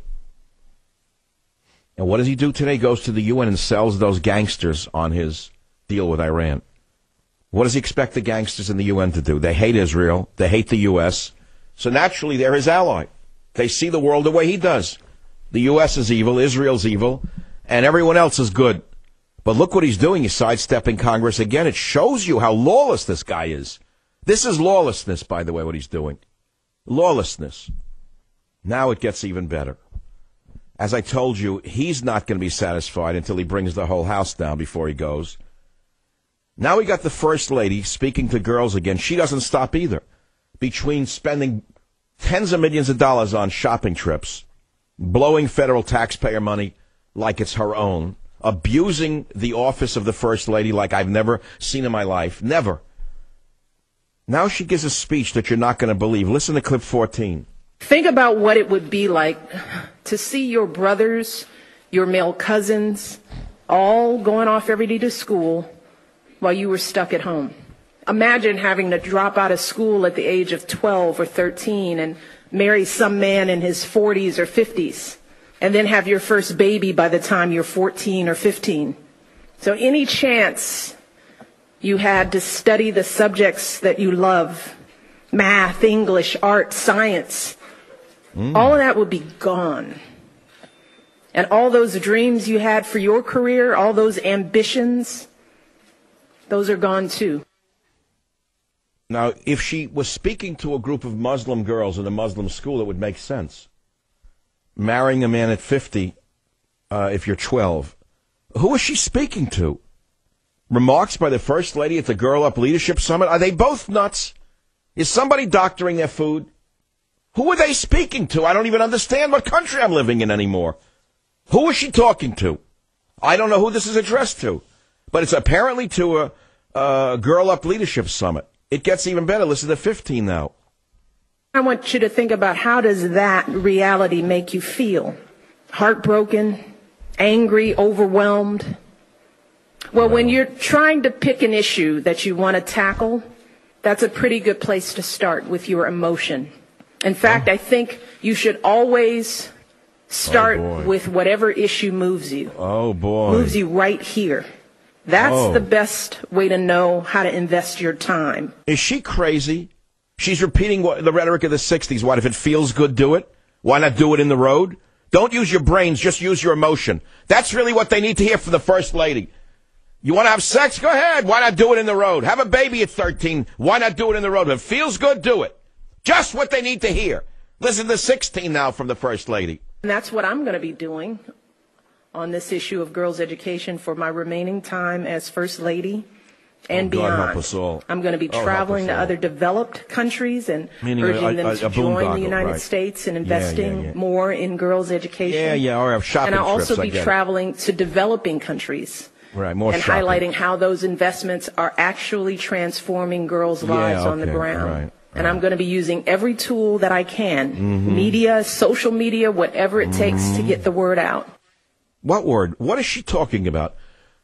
[SPEAKER 2] And what does he do today? He goes to the U N and sells those gangsters on his deal with Iran. What does he expect the gangsters in the U N to do? They hate Israel. They hate the U S. So naturally, they're his ally. They see the world the way he does. The U S is evil, Israel's evil, and everyone else is good. But look what he's doing. He's sidestepping Congress again. It shows you how lawless this guy is. This is lawlessness, by the way, what he's doing. Lawlessness. Now it gets even better. As I told you, he's not going to be satisfied until he brings the whole house down before he goes. Now we got the First Lady speaking to girls again. She doesn't stop either. Between spending tens of millions of dollars on shopping trips, blowing federal taxpayer money like it's her own, abusing the office of the First Lady like I've never seen in my life. Never. Now she gives a speech that you're not going to believe. Listen to clip fourteen.
[SPEAKER 7] Think about what it would be like to see your brothers, your male cousins, all going off every day to school while you were stuck at home. Imagine having to drop out of school at the age of twelve or thirteen and marry some man in his forties or fifties, and then have your first baby by the time you're fourteen or fifteen. So any chance you had to study the subjects that you love, math, English, art, science, mm. all of that would be gone. And all those dreams you had for your career, all those ambitions, those are gone too.
[SPEAKER 2] Now, if she was speaking to a group of Muslim girls in a Muslim school, it would make sense. Marrying a man at fifty, uh, if you're twelve. Who is she speaking to? Remarks by the First Lady at the Girl Up Leadership Summit? Are they both nuts? Is somebody doctoring their food? Who are they speaking to? I don't even understand what country I'm living in anymore. Who is she talking to? I don't know who this is addressed to. But it's apparently to a, a Girl Up Leadership Summit. It gets even better. Listen to fifteen now.
[SPEAKER 7] I want you to think about, how does that reality make you feel? Heartbroken, angry, overwhelmed? Well, when you're trying to pick an issue that you want to tackle, that's a pretty good place to start with your emotion. In fact, I think you should always start
[SPEAKER 2] oh
[SPEAKER 7] with whatever issue moves you.
[SPEAKER 2] Oh, boy.
[SPEAKER 7] Moves you right here. That's
[SPEAKER 2] oh.
[SPEAKER 7] the best way to know how to invest your time.
[SPEAKER 2] Is she crazy? She's repeating what, the rhetoric of the sixties. What, if it feels good, do it? Why not do it in the road? Don't use your brains, just use your emotion. That's really what they need to hear from the First Lady. You want to have sex? Go ahead. Why not do it in the road? Have a baby at thirteen. Why not do it in the road? If it feels good, do it. Just what they need to hear. Listen to sixteen now from the First Lady.
[SPEAKER 7] And that's what I'm going to be doing on this issue of girls' education for my remaining time as First Lady and
[SPEAKER 2] oh, God,
[SPEAKER 7] beyond.
[SPEAKER 2] help us all.
[SPEAKER 7] I'm going to be
[SPEAKER 2] oh,
[SPEAKER 7] traveling to other developed countries and
[SPEAKER 2] Meaning
[SPEAKER 7] urging
[SPEAKER 2] a,
[SPEAKER 7] them
[SPEAKER 2] a,
[SPEAKER 7] to
[SPEAKER 2] a
[SPEAKER 7] join
[SPEAKER 2] boondoggle,
[SPEAKER 7] the United
[SPEAKER 2] right.
[SPEAKER 7] States and investing
[SPEAKER 2] yeah, yeah, yeah.
[SPEAKER 7] more in girls' education.
[SPEAKER 2] Yeah, yeah, or have shopping
[SPEAKER 7] and I'll
[SPEAKER 2] trips,
[SPEAKER 7] also
[SPEAKER 2] I
[SPEAKER 7] be
[SPEAKER 2] get
[SPEAKER 7] traveling
[SPEAKER 2] it.
[SPEAKER 7] to developing countries.
[SPEAKER 2] Right, more
[SPEAKER 7] and
[SPEAKER 2] shopping.
[SPEAKER 7] highlighting how those investments are actually transforming girls' lives
[SPEAKER 2] yeah,
[SPEAKER 7] on the
[SPEAKER 2] okay,
[SPEAKER 7] ground.
[SPEAKER 2] right, right.
[SPEAKER 7] And I'm going to be using every tool that I can,
[SPEAKER 2] mm-hmm.
[SPEAKER 7] media, social media, whatever it takes
[SPEAKER 2] mm-hmm.
[SPEAKER 7] to get the word out.
[SPEAKER 2] What word? What is she talking about?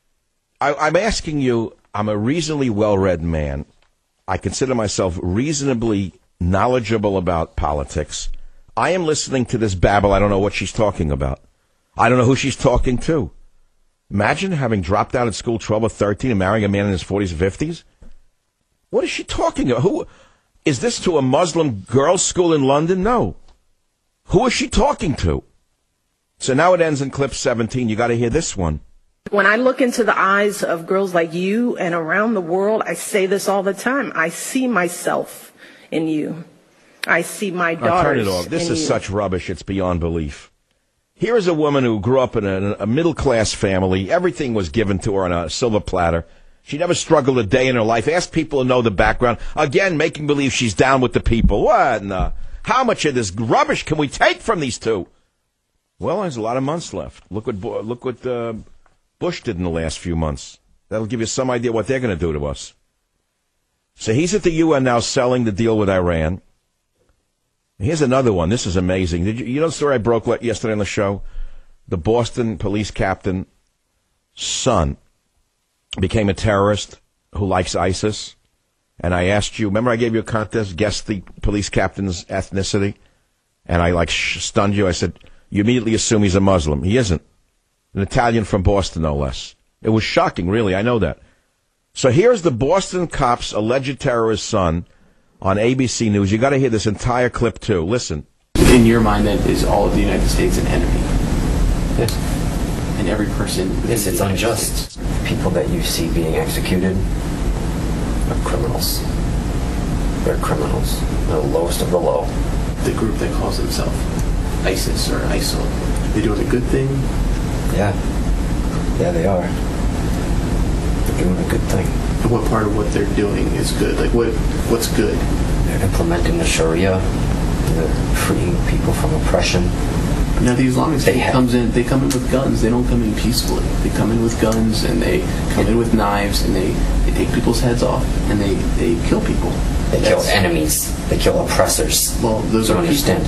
[SPEAKER 2] I, I'm asking you, I'm a reasonably well-read man. I consider myself reasonably knowledgeable about politics. I am listening to this babble. I don't know what she's talking about. I don't know who she's talking to. Imagine having dropped out of school twelve or thirteen and marrying a man in his forties or fifties. What is she talking about? Who? Is this to a Muslim girls' school in London? No. Who is she talking to? So now it ends in clip seventeen. You got to hear this one.
[SPEAKER 7] When I look into the eyes of girls like you and around the world, I say this all the time. I see myself in you. I see my daughters.
[SPEAKER 2] Now, turn it off. This is
[SPEAKER 7] you.
[SPEAKER 2] such rubbish. It's beyond belief. Here is a woman who grew up in a, a middle-class family. Everything was given to her on a silver platter. She never struggled a day in her life. Ask people to know the background. Again, making believe she's down with the people. What? No. How much of this rubbish can we take from these two? Well, there's a lot of months left. Look what look what uh, Bush did in the last few months. That'll give you some idea what they're going to do to us. So he's at the U N now selling the deal with Iran. Here's another one. This is amazing. Did you, you know the story I broke yesterday on the show? The Boston police captain's son became a terrorist who likes ISIS. And I asked you, remember I gave you a contest, guess the police captain's ethnicity? And I like sh- stunned you. I said, you immediately assume he's a Muslim. He isn't. An Italian from Boston, no less. It was shocking, really. I know that. So here's the Boston cop's alleged terrorist son on A B C News. You got to hear this entire clip, too. Listen.
[SPEAKER 8] In your mind, then, is all of the United States an enemy?
[SPEAKER 9] Yes.
[SPEAKER 8] And every person...
[SPEAKER 9] Yes, it's unjust. People that you see being executed are criminals. They're criminals. They're the lowest of the low.
[SPEAKER 8] The group that calls themselves ISIS or ISIL, they doing a good thing?
[SPEAKER 9] Yeah. Yeah, they are. They're doing a good thing.
[SPEAKER 8] And what part of what they're doing is good? Like, what? what's good?
[SPEAKER 9] They're implementing the Sharia. They're freeing people from oppression.
[SPEAKER 8] Now, the Islamic State comes in, they come in with guns. They don't come in peacefully. They come in with guns, and they come in with knives, and they, they take people's heads off, and they, they kill people.
[SPEAKER 9] They That's, kill enemies. They kill oppressors.
[SPEAKER 8] Well, those
[SPEAKER 9] don't
[SPEAKER 8] are
[SPEAKER 9] understand.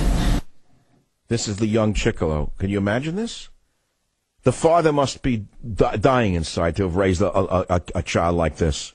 [SPEAKER 2] This is the young Chicolo. Can you imagine this? The father must be di- dying inside to have raised a, a, a, a child like this.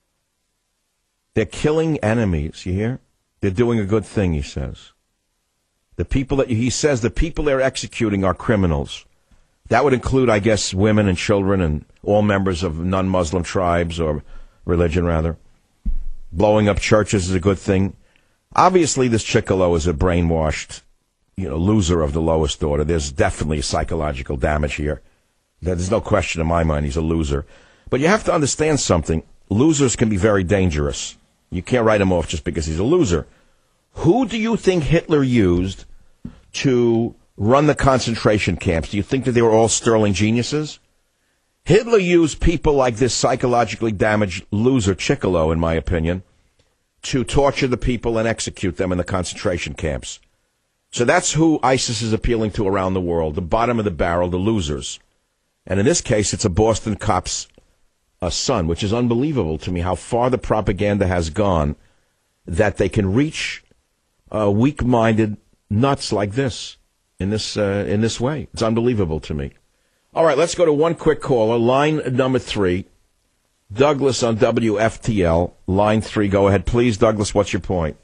[SPEAKER 2] They're killing enemies, you hear? They're doing a good thing, he says. The people that he says the people they're executing are criminals. That would include, I guess, women and children and all members of non-Muslim tribes or religion, rather. Blowing up churches is a good thing. Obviously, this Chicolo is a brainwashed, you know, loser of the lowest order. There's definitely psychological damage here. There's no question in my mind he's a loser. But you have to understand something. Losers can be very dangerous. You can't write him off just because he's a loser. Who do you think Hitler used to run the concentration camps? Do you think that they were all sterling geniuses? Hitler used people like this psychologically damaged loser Chicolo, in my opinion, to torture the people and execute them in the concentration camps. So that's who ISIS is appealing to around the world, the bottom of the barrel, the losers. And in this case, it's a Boston cop's uh, son, which is unbelievable to me how far the propaganda has gone that they can reach uh, weak-minded nuts like this in this uh, in this way. It's unbelievable to me. All right, let's go to one quick caller. Line number three, Douglas on W F T L. Line three, go ahead. Please, Douglas, what's your point?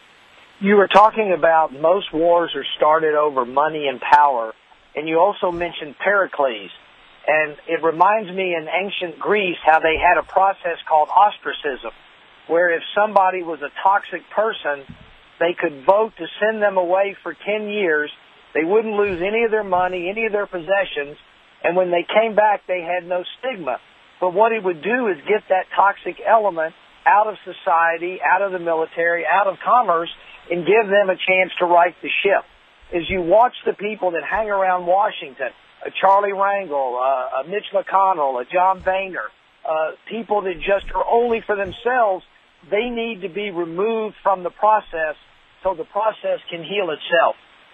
[SPEAKER 10] You were talking about most wars are started over money and power, and you also mentioned Pericles. And it reminds me in ancient Greece how they had a process called ostracism, where if somebody was a toxic person, they could vote to send them away for ten years. They wouldn't lose any of their money, any of their possessions, and when they came back, they had no stigma. But what it would do is get that toxic element out of society, out of the military, out of commerce, and give them a chance to right the ship. As you watch the people that hang around Washington, a Charlie Rangel, uh, a Mitch McConnell, a John Boehner, uh, people that just are only for themselves, they need to be removed from the process so the process can heal itself.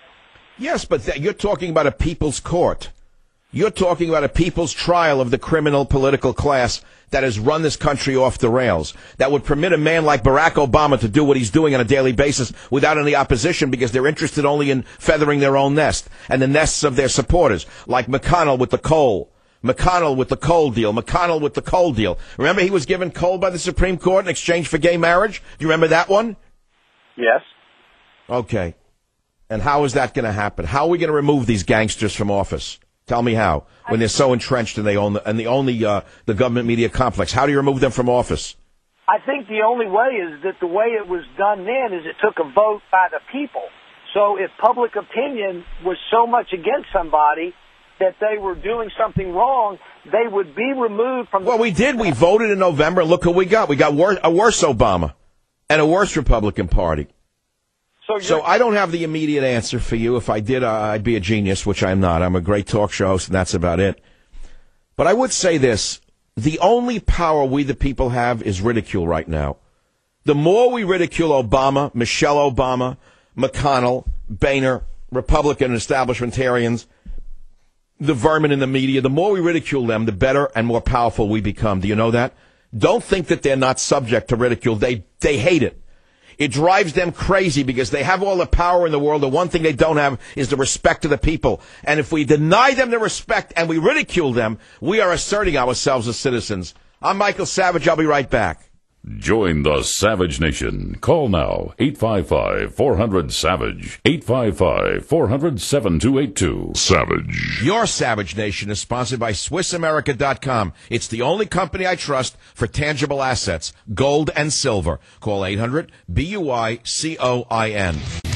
[SPEAKER 2] Yes, but th- you're talking about a people's court. You're talking about a people's trial of the criminal political class that has run this country off the rails, that would permit a man like Barack Obama to do what he's doing on a daily basis without any opposition because they're interested only in feathering their own nest and the nests of their supporters, like McConnell with the coal, McConnell with the coal deal, McConnell with the coal deal. Remember he was given coal by the Supreme Court in exchange for gay marriage? Do you remember that one?
[SPEAKER 10] Yes.
[SPEAKER 2] Okay. And how is that going to happen? How are we going to remove these gangsters from office? Tell me how. When they're so entrenched and they own the, and they own the, uh, the government media complex, how do you remove them from office?
[SPEAKER 10] I think the only way is that the way it was done then is it took a vote by the people. So if public opinion was so much against somebody that they were doing something wrong, they would be removed from the...
[SPEAKER 2] Well, we did. We voted in November, and look who we got. We got wor- a worse Obama and a worse Republican Party.
[SPEAKER 10] So,
[SPEAKER 2] so I don't have the immediate answer for you. If I did, uh, I'd be a genius, which I'm not. I'm a great talk show host, and that's about it. But I would say this. The only power we the people have is ridicule right now. The more we ridicule Obama, Michelle Obama, McConnell, Boehner, Republican establishmentarians, the vermin in the media, the more we ridicule them, the better and more powerful we become. Do you know that? Don't think that they're not subject to ridicule. They they hate it. It drives them crazy because they have all the power in the world. The one thing they don't have is the respect of the people. And if we deny them the respect and we ridicule them, we are asserting ourselves as citizens. I'm Michael Savage. I'll be right back.
[SPEAKER 1] Join the Savage Nation. Call now, eight five five, four hundred, SAVAGE, eight five five, four hundred, seven two eight two. Savage.
[SPEAKER 2] Your Savage Nation is sponsored by Swiss America dot com. It's the only company I trust for tangible assets, gold and silver. Call eight hundred, B U I C O I N.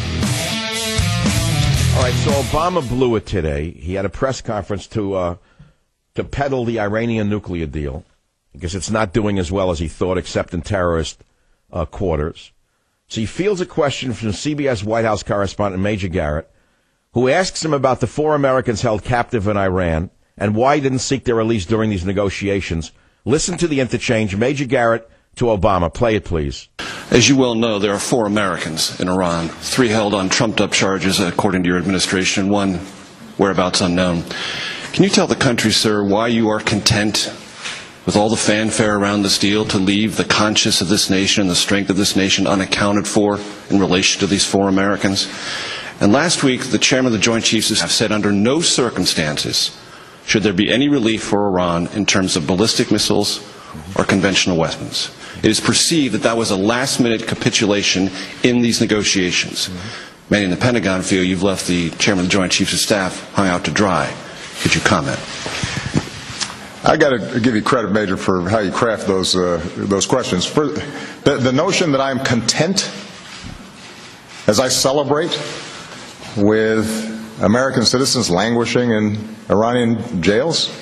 [SPEAKER 2] All right, so Obama blew it today. He had a press conference to uh, to peddle the Iranian nuclear deal, because it's not doing as well as he thought, except in terrorist uh, quarters. So he fields a question from C B S White House correspondent Major Garrett, who asks him about the four Americans held captive in Iran and why he didn't seek their release during these negotiations. Listen to the interchange. Major Garrett to Obama. Play it, please.
[SPEAKER 11] As you well know, there are four Americans in Iran, three held on trumped-up charges, according to your administration, and one whereabouts unknown. Can you tell the country, sir, why you are content with all the fanfare around this deal to leave the conscience of this nation and the strength of this nation unaccounted for in relation to these four Americans? And last week, the chairman of the Joint Chiefs have said under no circumstances should there be any relief for Iran in terms of ballistic missiles or conventional weapons. It is perceived that that was a last-minute capitulation in these negotiations. Mm-hmm. Many in the Pentagon feel you've left the chairman of the Joint Chiefs of Staff hung out to dry. Could you comment?
[SPEAKER 4] I got to give you credit, Major, for how you craft those uh, those questions. For the, the notion that I'm content as I celebrate with American citizens languishing in Iranian jails.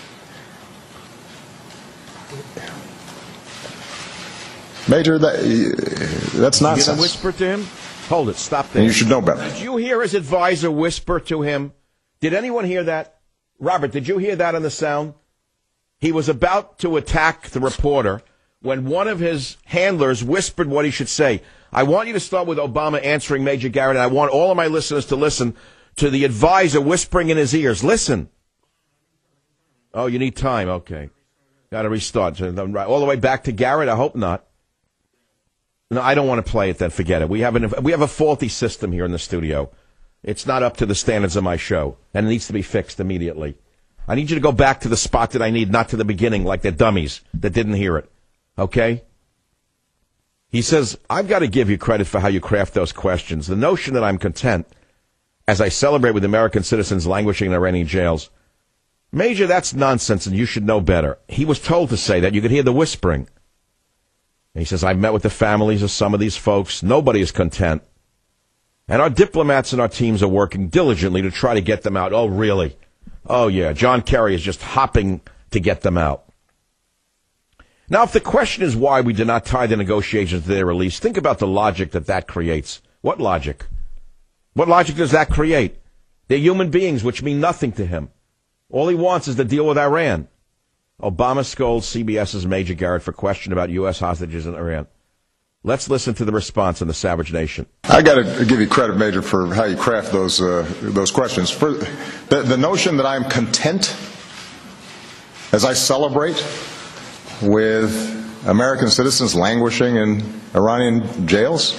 [SPEAKER 4] Major, that, that's nonsense.
[SPEAKER 2] You gonna whisper to him? Hold it. Stop there.
[SPEAKER 4] And you should know better.
[SPEAKER 2] Did you hear his advisor whisper to him? Did anyone hear that? Robert, did you hear that on the sound? He was about to attack the reporter when one of his handlers whispered what he should say. I want you to start with Obama answering Major Garrett, and I want all of my listeners to listen to the advisor whispering in his ears. Listen. Oh, you need time. Okay. Got to restart. All the way back to Garrett? I hope not. No, I don't want to play it then. Forget it. We have, an, we have a faulty system here in the studio. It's not up to the standards of my show, and it needs to be fixed immediately. I need you to go back to the spot that I need, not to the beginning, like they're dummies that didn't hear it. Okay? He says, I've got to give you credit for how you craft those questions. The notion that I'm content as I celebrate with American citizens languishing in Iranian jails. Major, that's nonsense, and you should know better. He was told to say that. You could hear the whispering. And he says, I've met with the families of some of these folks. Nobody is content. And our diplomats and our teams are working diligently to try to get them out. Oh, really? Oh, yeah. John Kerry is just hopping to get them out. Now, if the question is why we did not tie the negotiations to their release, think about the logic that that creates. What logic? What logic does that create? They're human beings, which mean nothing to him. All he wants is to deal with Iran. Obama scolds CBS's Major Garrett for question about U S hostages in Iran. Let's listen to the response in the Savage Nation.
[SPEAKER 4] I got to give you credit, Major, for how you craft those uh, those questions. For the, the notion that I'm content as I celebrate with American citizens languishing in Iranian jails.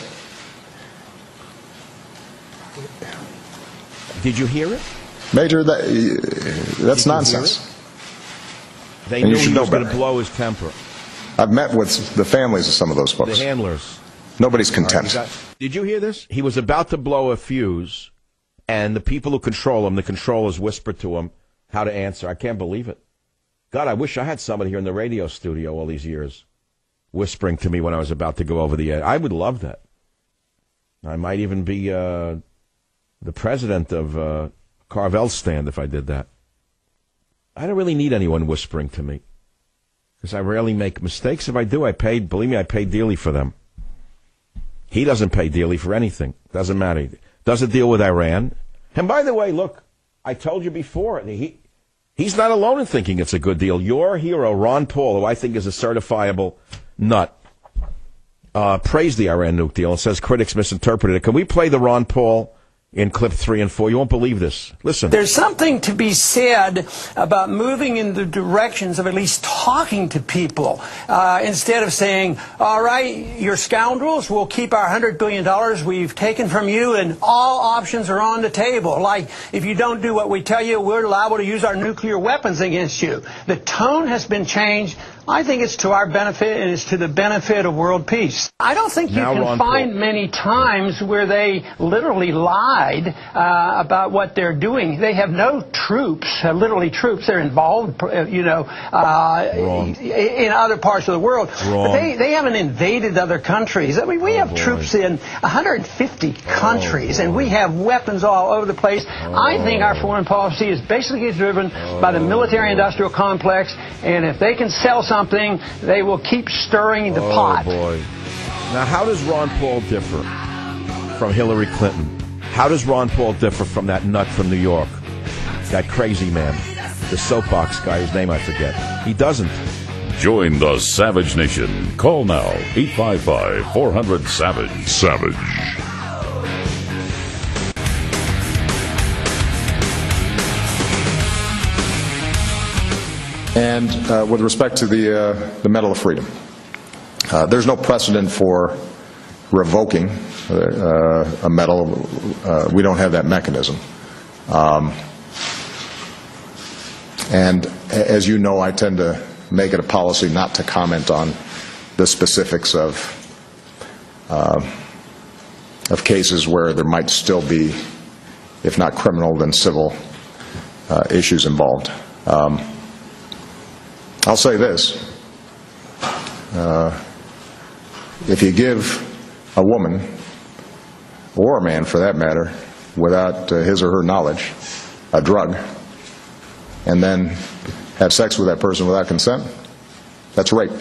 [SPEAKER 2] Did you hear it?
[SPEAKER 4] Major, that, that's nonsense.
[SPEAKER 2] They
[SPEAKER 4] and
[SPEAKER 2] knew
[SPEAKER 4] you should
[SPEAKER 2] he
[SPEAKER 4] know
[SPEAKER 2] was going to
[SPEAKER 4] better.
[SPEAKER 2] blow his temper.
[SPEAKER 4] I've met with the families of some of those folks.
[SPEAKER 2] The handlers.
[SPEAKER 4] Nobody's content.
[SPEAKER 2] Right, got, did you hear this? He was about to blow a fuse, and the people who control him, the controllers, whispered to him how to answer. I can't believe it. God, I wish I had somebody here in the radio studio all these years. whispering to me when I was about to go over the edge. I would love that. I might even be uh, the president of uh, Carvel's stand if I did that. I don't really need anyone whispering to me because I rarely make mistakes. If I do, I pay, believe me, I pay dearly for them. He doesn't pay dearly for anything. Doesn't matter. Does a deal with Iran. And by the way, look, I told you before, he he's not alone in thinking it's a good deal. Your hero, Ron Paul, who I think is a certifiable nut, uh, praised the Iran nuke deal and says critics misinterpreted it. Can we play the Ron Paul in clip three and four? You won't believe this. Listen.
[SPEAKER 12] There's something to be said about moving in the directions of at least talking to people uh, instead of saying, all right, you're scoundrels, we'll keep our one hundred billion dollars we've taken from you and all options are on the table. Like, if you don't do what we tell you, we're liable to use our nuclear weapons against you. The tone has been changed. I think it's to our benefit and it's to the benefit of world peace. I don't think you
[SPEAKER 2] now
[SPEAKER 12] can
[SPEAKER 2] Ron
[SPEAKER 12] find
[SPEAKER 2] Paul.
[SPEAKER 12] many times where they literally lied uh, about what they're doing. They have no troops, uh, literally troops. They're involved, uh, you know, uh, in other parts of the world.
[SPEAKER 2] Wrong.
[SPEAKER 12] But they, they haven't invaded other countries. I mean, we
[SPEAKER 2] oh,
[SPEAKER 12] have
[SPEAKER 2] boy.
[SPEAKER 12] troops in one hundred fifty countries,
[SPEAKER 2] oh,
[SPEAKER 12] and we have weapons all over the place.
[SPEAKER 2] Oh.
[SPEAKER 12] I think our foreign policy is basically driven oh. by the military-industrial complex, and if they can sell something, they will keep stirring the
[SPEAKER 2] oh,
[SPEAKER 12] pot.
[SPEAKER 2] Boy. Now, how does Ron Paul differ from Hillary Clinton? How does Ron Paul differ from that nut from New York? That crazy man, the soapbox guy whose name I forget. He doesn't.
[SPEAKER 1] Join the Savage Nation. Call now, eight five five, four hundred, SAVAGE. Savage.
[SPEAKER 13] And uh, with respect to the uh, the Medal of Freedom, uh, there's no precedent for revoking uh, a medal. Uh, we don't have that mechanism. Um, and as you know, I tend to make it a policy not to comment on the specifics of uh, of cases where there might still be, if not criminal, then civil uh, issues involved. Um, I'll say this. Uh, if you give a woman, or a man for that matter, without uh, his or her knowledge, a drug, and then have sex with that person without consent, that's rape.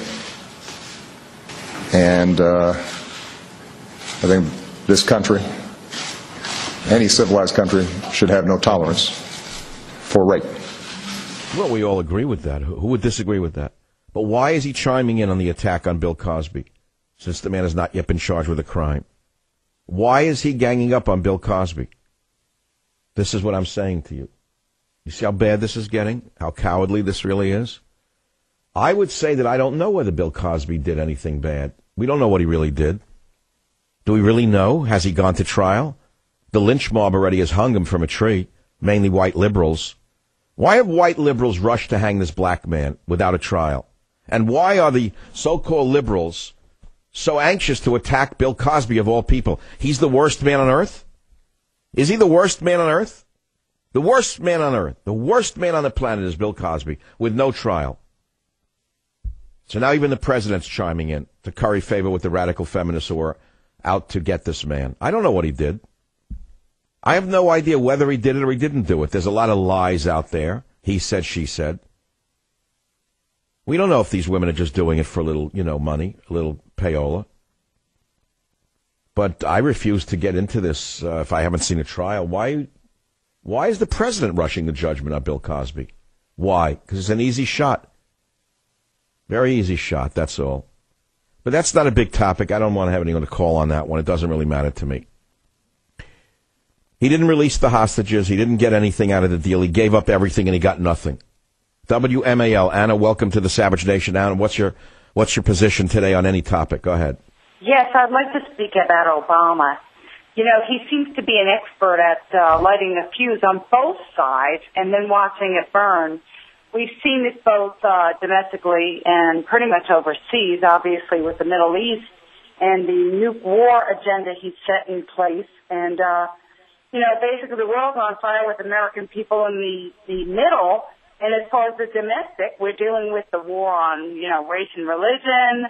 [SPEAKER 13] And uh, I think this country, any civilized country, should have no tolerance for rape.
[SPEAKER 2] Well, we all agree with that. Who would disagree with that? But why is he chiming in on the attack on Bill Cosby, since the man has not yet been charged with a crime? Why is he ganging up on Bill Cosby? This is what I'm saying to you. You see how bad this is getting? How cowardly this really is? I would say that I don't know whether Bill Cosby did anything bad. We don't know what he really did. Do we really know? Has he gone to trial? The lynch mob already has hung him from a tree, mainly white liberals. Why have white liberals rushed to hang this black man without a trial? And why are the so-called liberals so anxious to attack Bill Cosby of all people? He's the worst man on earth? Is he the worst man on earth? The worst man on earth, the worst man on the planet is Bill Cosby with no trial. So now even the president's chiming in to curry favor with the radical feminists who are out to get this man. I don't know what he did. I have no idea whether he did it or he didn't do it. There's a lot of lies out there. He said, she said. We don't know if these women are just doing it for a little, you know, money, a little payola. But I refuse to get into this uh, if I haven't seen a trial. Why, why is the president rushing the judgment on Bill Cosby? Why? Because it's an easy shot. Very easy shot, that's all. But that's not a big topic. I don't want to have anyone to call on that one. It doesn't really matter to me. He didn't release the hostages. He didn't get anything out of the deal. He gave up everything and he got nothing. W M A L. Anna, welcome to the Savage Nation. Anna, what's your what's your position today on any topic? Go ahead.
[SPEAKER 14] Yes, I'd like to speak about Obama. You know, he seems to be an expert at uh, lighting the fuse on both sides and then watching it burn. We've seen it both uh, domestically and pretty much overseas, obviously with the Middle East and the nuke war agenda he's set in place. And, uh, you know, basically the world's on fire with American people in the, the middle. And as far as the domestic, we're dealing with the war on, you know, race and religion,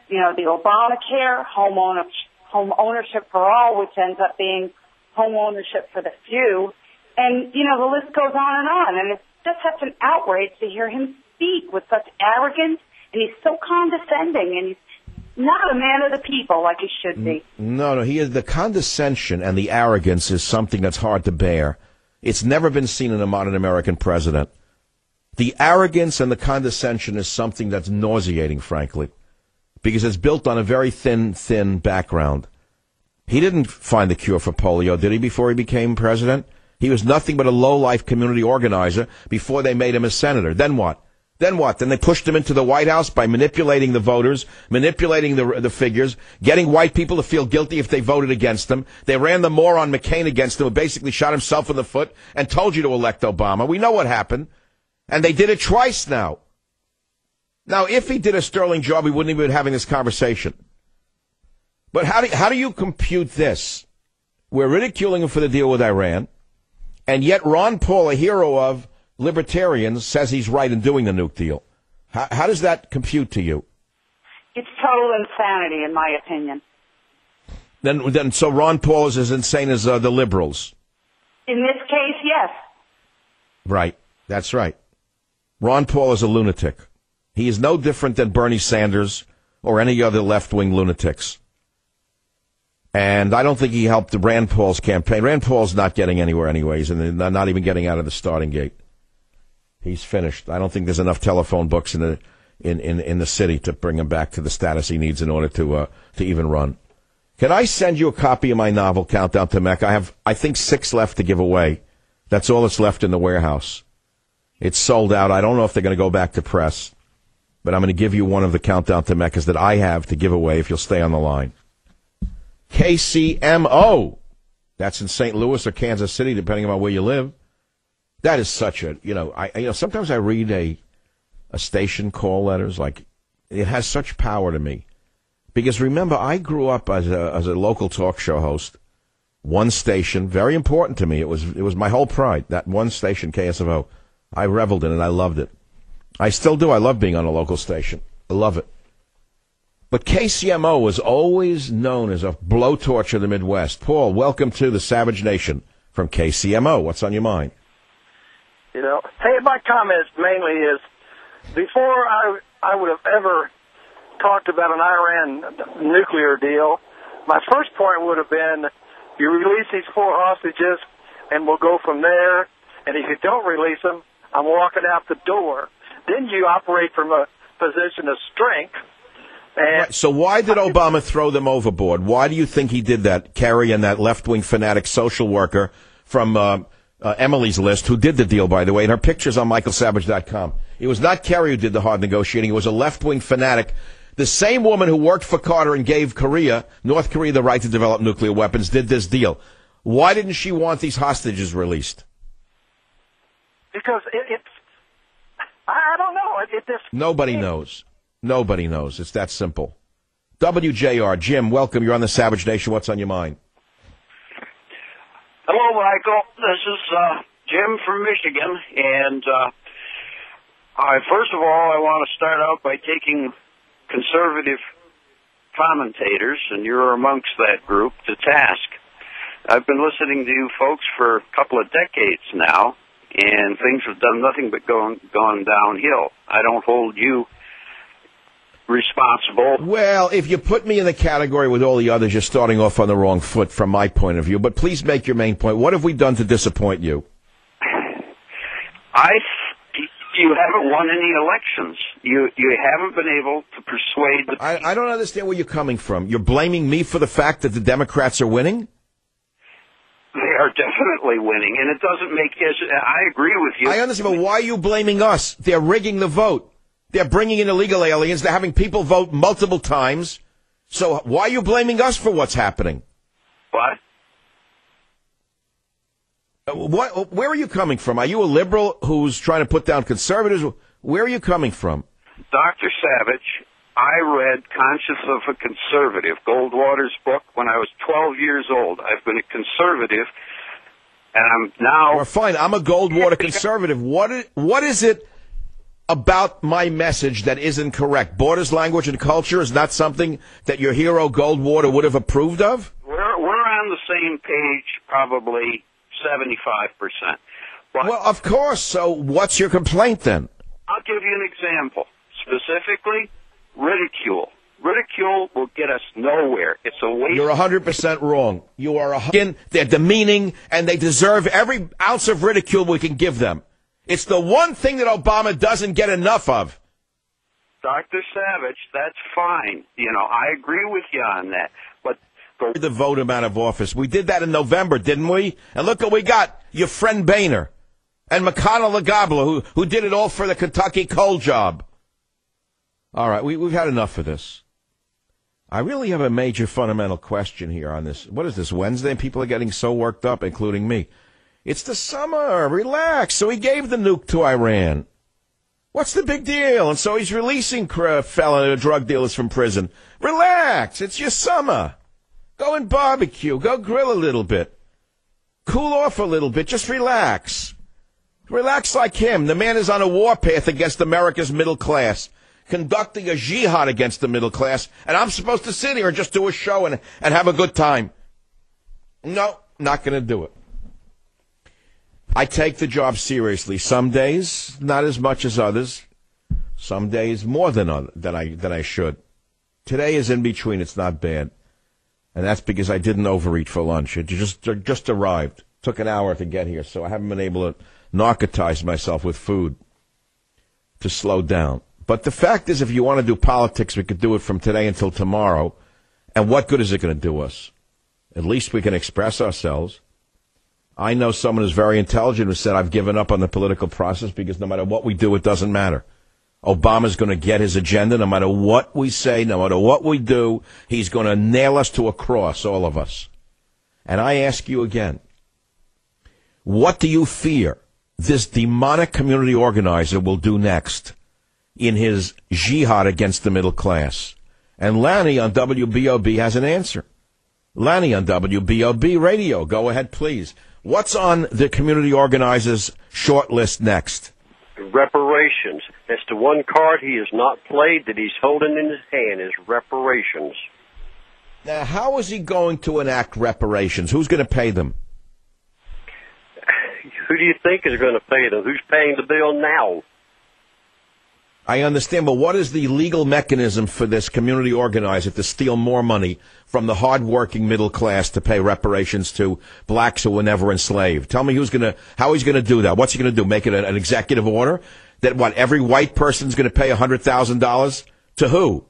[SPEAKER 14] you know, the Obamacare, home ownership, home ownership for all, which ends up being home ownership for the few. And, you know, the list goes on and on. And it's just such an outrage to hear him speak with such arrogance. And he's so condescending. And he's not a man of the people like he should be.
[SPEAKER 2] No, no, he is. The condescension and the arrogance is something that's hard to bear. It's never been seen in a modern American president. The arrogance and the condescension is something that's nauseating, frankly, because it's built on a very thin, thin background. He didn't find the cure for polio, did he, before he became president? He was nothing but a low-life community organizer before they made him a senator. Then what? Then what? Then they pushed him into the White House by manipulating the voters, manipulating the the figures, getting white people to feel guilty if they voted against him. They ran the moron McCain against him, who basically shot himself in the foot and told you to elect Obama. We know what happened. And they did it twice now. Now, if he did a sterling job, we wouldn't even be having this conversation. But how do, how do you compute this? We're ridiculing him for the deal with Iran. And yet Ron Paul, a hero of libertarians, says he's right in doing the nuke deal. How, how does that compute to you?
[SPEAKER 14] It's total insanity, in my opinion.
[SPEAKER 2] Then, then, so Ron Paul is as insane as uh, the liberals.
[SPEAKER 14] In this case, yes.
[SPEAKER 2] Right. That's right. Ron Paul is a lunatic. He is no different than Bernie Sanders or any other left-wing lunatics. And I don't think he helped Rand Paul's campaign. Rand Paul's not getting anywhere anyways, and they're not even getting out of the starting gate. He's finished. I don't think there's enough telephone books in the in, in, in the city to bring him back to the status he needs in order to uh, to even run. Can I send you a copy of my novel, Countdown to Mecca? I have, I think, six left to give away. That's all that's left in the warehouse. It's sold out. I don't know if they're going to go back to press, but I'm going to give you one of the Countdown to Meccas that I have to give away if you'll stay on the line. K C M O. That's in Saint Louis or Kansas City, depending on where you live. That is such a, you know, I you know sometimes I read a a station call letters, like it has such power to me. Because remember, I grew up as a as a local talk show host, one station, very important to me. It was it was my whole pride, that one station, K S M O. I reveled in it. I loved it. I still do. I love being on a local station. I love it. But K C M O was always known as a blowtorch of the Midwest. Paul, welcome to the Savage Nation from K C M O. What's on your mind?
[SPEAKER 15] You know, hey, my comments mainly is, before I I would have ever talked about an Iran nuclear deal, my first point would have been, you release these four hostages, and we'll go from there. And if you don't release them, I'm walking out the door. Then you operate from a position of strength. And
[SPEAKER 2] right. So why did Obama throw them overboard? Why do you think he did that, Kerry and that left-wing fanatic social worker from uh, uh, Emily's List, who did the deal, by the way, and her picture's on michael savage dot com. It was not Kerry who did the hard negotiating. It was a left-wing fanatic. The same woman who worked for Carter and gave Korea, North Korea, the right to develop nuclear weapons, did this deal. Why didn't she want these hostages released?
[SPEAKER 15] Because it, it's, I don't know. It, it just,
[SPEAKER 2] Nobody it, knows. Nobody knows. It's that simple. W J R, Jim, welcome. You're on the Savage Nation. What's on your mind?
[SPEAKER 16] Hello, Michael. This is uh, Jim from Michigan. And uh, I, first of all, I want to start out by taking conservative commentators, and you're amongst that group, to task. I've been listening to you folks for a couple of decades now, and things have done nothing but gone, gone downhill. I don't hold you responsible.
[SPEAKER 2] Well, if you put me in the category with all the others, you're starting off on the wrong foot from my point of view. But please make your main point. What have we done to disappoint you?
[SPEAKER 16] I, you haven't won any elections. You you haven't been able to persuade the people.
[SPEAKER 2] I, I don't understand where you're coming from. You're blaming me for the fact that the Democrats are winning?
[SPEAKER 16] They are definitely winning, and it doesn't make yes. I agree with you.
[SPEAKER 2] I understand, but why are you blaming us? They're rigging the vote. They're bringing in illegal aliens. They're having people vote multiple times. So why are you blaming us for what's happening?
[SPEAKER 16] What?
[SPEAKER 2] Uh, what? Where are you coming from? Are you a liberal who's trying to put down conservatives? Where are you coming from?
[SPEAKER 16] Doctor Savage, I read Conscience of a Conservative, Goldwater's book, when I was twelve years old. I've been a conservative, and I'm now...
[SPEAKER 2] Well, fine, I'm a Goldwater conservative. What is, what is it about my message that isn't correct? Borders, language, and culture is not something that your hero Goldwater would have approved of?
[SPEAKER 16] We're, we're on the same page, probably seventy-five percent. But
[SPEAKER 2] Well, of course. So what's your complaint then?
[SPEAKER 16] I'll give you an example. Specifically, ridicule. Ridicule will get us nowhere. It's a waste.
[SPEAKER 2] You're one hundred percent wrong. You are a hundred. They're demeaning, and they deserve every ounce of ridicule we can give them. It's the one thing that Obama doesn't get enough of.
[SPEAKER 16] Doctor Savage, that's fine. You know, I agree with you on that. But the,
[SPEAKER 2] The vote him out of office. We did that in November, didn't we? And look what we got. Your friend Boehner and McConnell the Gobbler, who, who did it all for the Kentucky coal job. All right, we, we've had enough of this. I really have a major fundamental question here on this. What is this, Wednesday? People are getting so worked up, including me. It's the summer. Relax. So he gave the nuke to Iran. What's the big deal? And so he's releasing cr- felon drug dealers from prison. Relax. It's your summer. Go and barbecue. Go grill a little bit. Cool off a little bit. Just relax. Relax like him. The man is on a warpath against America's middle class, conducting a jihad against the middle class, and I'm supposed to sit here and just do a show and, and have a good time. No, not going to do it. I take the job seriously. Some days, not as much as others. Some days, more than other, than I than I should. Today is in between. It's not bad, and that's because I didn't overeat for lunch. It just it just arrived. Took an hour to get here, so I haven't been able to narcotize myself with food to slow down. But the fact is, if you want to do politics, we could do it from today until tomorrow. And what good is it going to do us? At least we can express ourselves. I know someone who's very intelligent who said, I've given up on the political process because no matter what we do, it doesn't matter. Obama's going to get his agenda no matter what we say, no matter what we do. He's going to nail us to a cross, all of us. And I ask you again, what do you fear this demonic community organizer will do next in his jihad against the middle class? And Lanny on W B O B has an answer. Lanny on W B O B radio. Go ahead, please. What's on the community organizer's short list next?
[SPEAKER 17] Reparations. That's the one card he has not played that he's holding in his hand is reparations.
[SPEAKER 2] Now, how is he going to enact reparations? Who's going to pay them?
[SPEAKER 17] Who do you think is going to pay them? Who's paying the bill now?
[SPEAKER 2] I understand, but what is the legal mechanism for this community organizer to steal more money from the hardworking middle class to pay reparations to blacks who were never enslaved? Tell me who's going to, how he's going to do that. What's he going to do? Make it an, an executive order that what every white person's going to pay a hundred thousand dollars to who?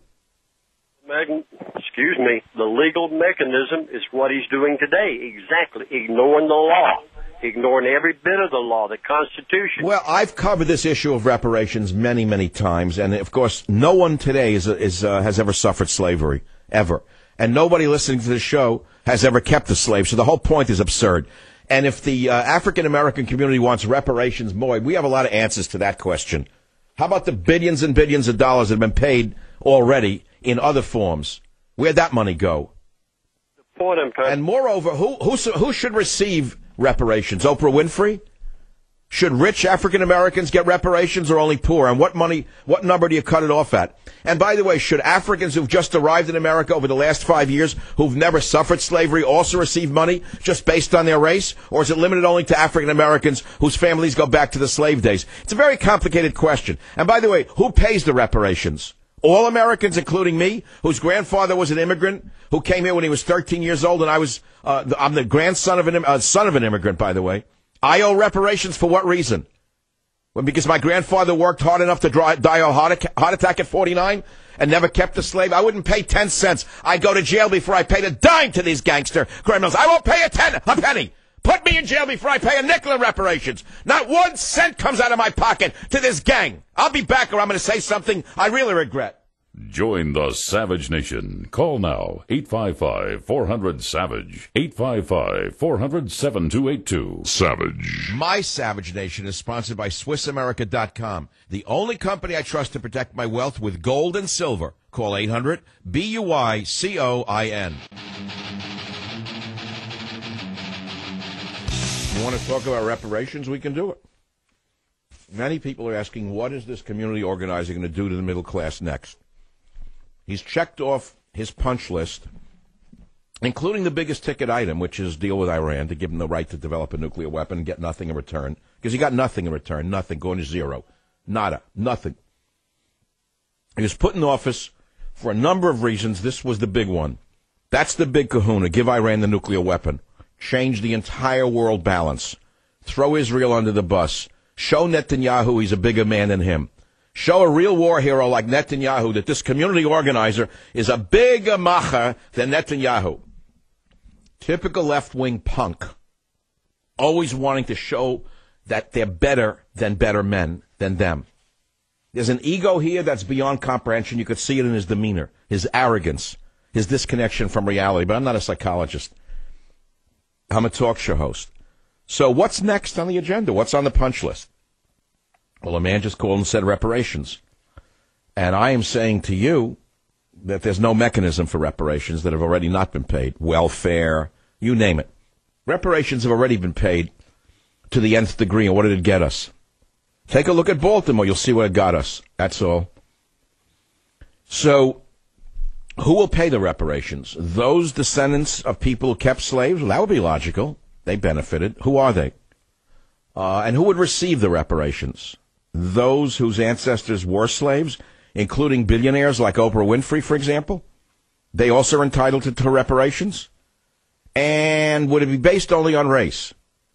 [SPEAKER 17] Meg- Excuse me. The legal mechanism is what he's doing today. Exactly, ignoring the law. Ignoring every bit of the law, the Constitution.
[SPEAKER 2] Well, I've covered this issue of reparations many, many times, and of course, no one today is, is uh, has ever suffered slavery, ever. And nobody listening to the show has ever kept a slave, so the whole point is absurd. And if the uh, African-American community wants reparations more, we have a lot of answers to that question. How about the billions and billions of dollars that have been paid already in other forms? Where'd that money go?
[SPEAKER 17] The point I'm trying-
[SPEAKER 2] and moreover, who, who, who should receive reparations? Oprah Winfrey? Should rich African Americans get reparations or only poor? And what money, what number do you cut it off at? And by the way, should Africans who've just arrived in America over the last five years, who've never suffered slavery, also receive money just based on their race? Or is it limited only to African Americans whose families go back to the slave days? It's a very complicated question. And by the way, who pays the reparations? All Americans, including me, whose grandfather was an immigrant, who came here when he was thirteen years old, and I was, uh, I'm the grandson of an, uh, son of an immigrant, by the way. I owe reparations for what reason? Well, because my grandfather worked hard enough to dry, die of a heart, heart attack at forty-nine and never kept a slave. I wouldn't pay ten cents. I'd go to jail before I paid a dime to these gangster criminals. I won't pay a ten, a penny. Put me in jail before I pay a nickel in reparations. Not one cent comes out of my pocket to this gang. I'll be back or I'm going to say something I really regret.
[SPEAKER 1] Join the Savage Nation. Call now, eight five five, four hundred, SAVAGE, eight five five, four hundred, seven two eight two. Savage.
[SPEAKER 2] My Savage Nation is sponsored by Swiss America dot com, the only company I trust to protect my wealth with gold and silver. Call eight hundred, B U I C O I N. You want to talk about reparations? We can do it. many people are asking, what is this community organizer going to do to the middle class next? He's checked off his punch list, including the biggest ticket item, which is deal with Iran to give them the right to develop a nuclear weapon and get nothing in return. Because he got nothing in return, nothing, going to zero. Nada, nothing. He was put in office for a number of reasons. This was the big one. That's the big kahuna. Give Iran the nuclear weapon. Change the entire world balance. Throw Israel under the bus. Show Netanyahu he's a bigger man than him. Show a real war hero like Netanyahu that this community organizer is a bigger macher than Netanyahu. Typical left-wing punk. Always wanting to show that they're better than better men than them. There's an ego here that's beyond comprehension. You could see it in his demeanor, his arrogance, his disconnection from reality. But I'm not a psychologist. I'm a talk show host. So what's next on the agenda? What's on the punch list? Well, a man just called and said reparations. And I am saying to you that there's no mechanism for reparations that have already not been paid. Welfare, you name it. Reparations have already been paid to the nth degree. And what did it get us? Take a look at Baltimore. You'll see what it got us. That's all. So who will pay the reparations? Those descendants of people who kept slaves? Well, that would be logical. They benefited. Who are they? Uh, and who would receive the reparations? Those whose ancestors were slaves, including billionaires like Oprah Winfrey, for example? They also are entitled to, to reparations? And would it be based only on race?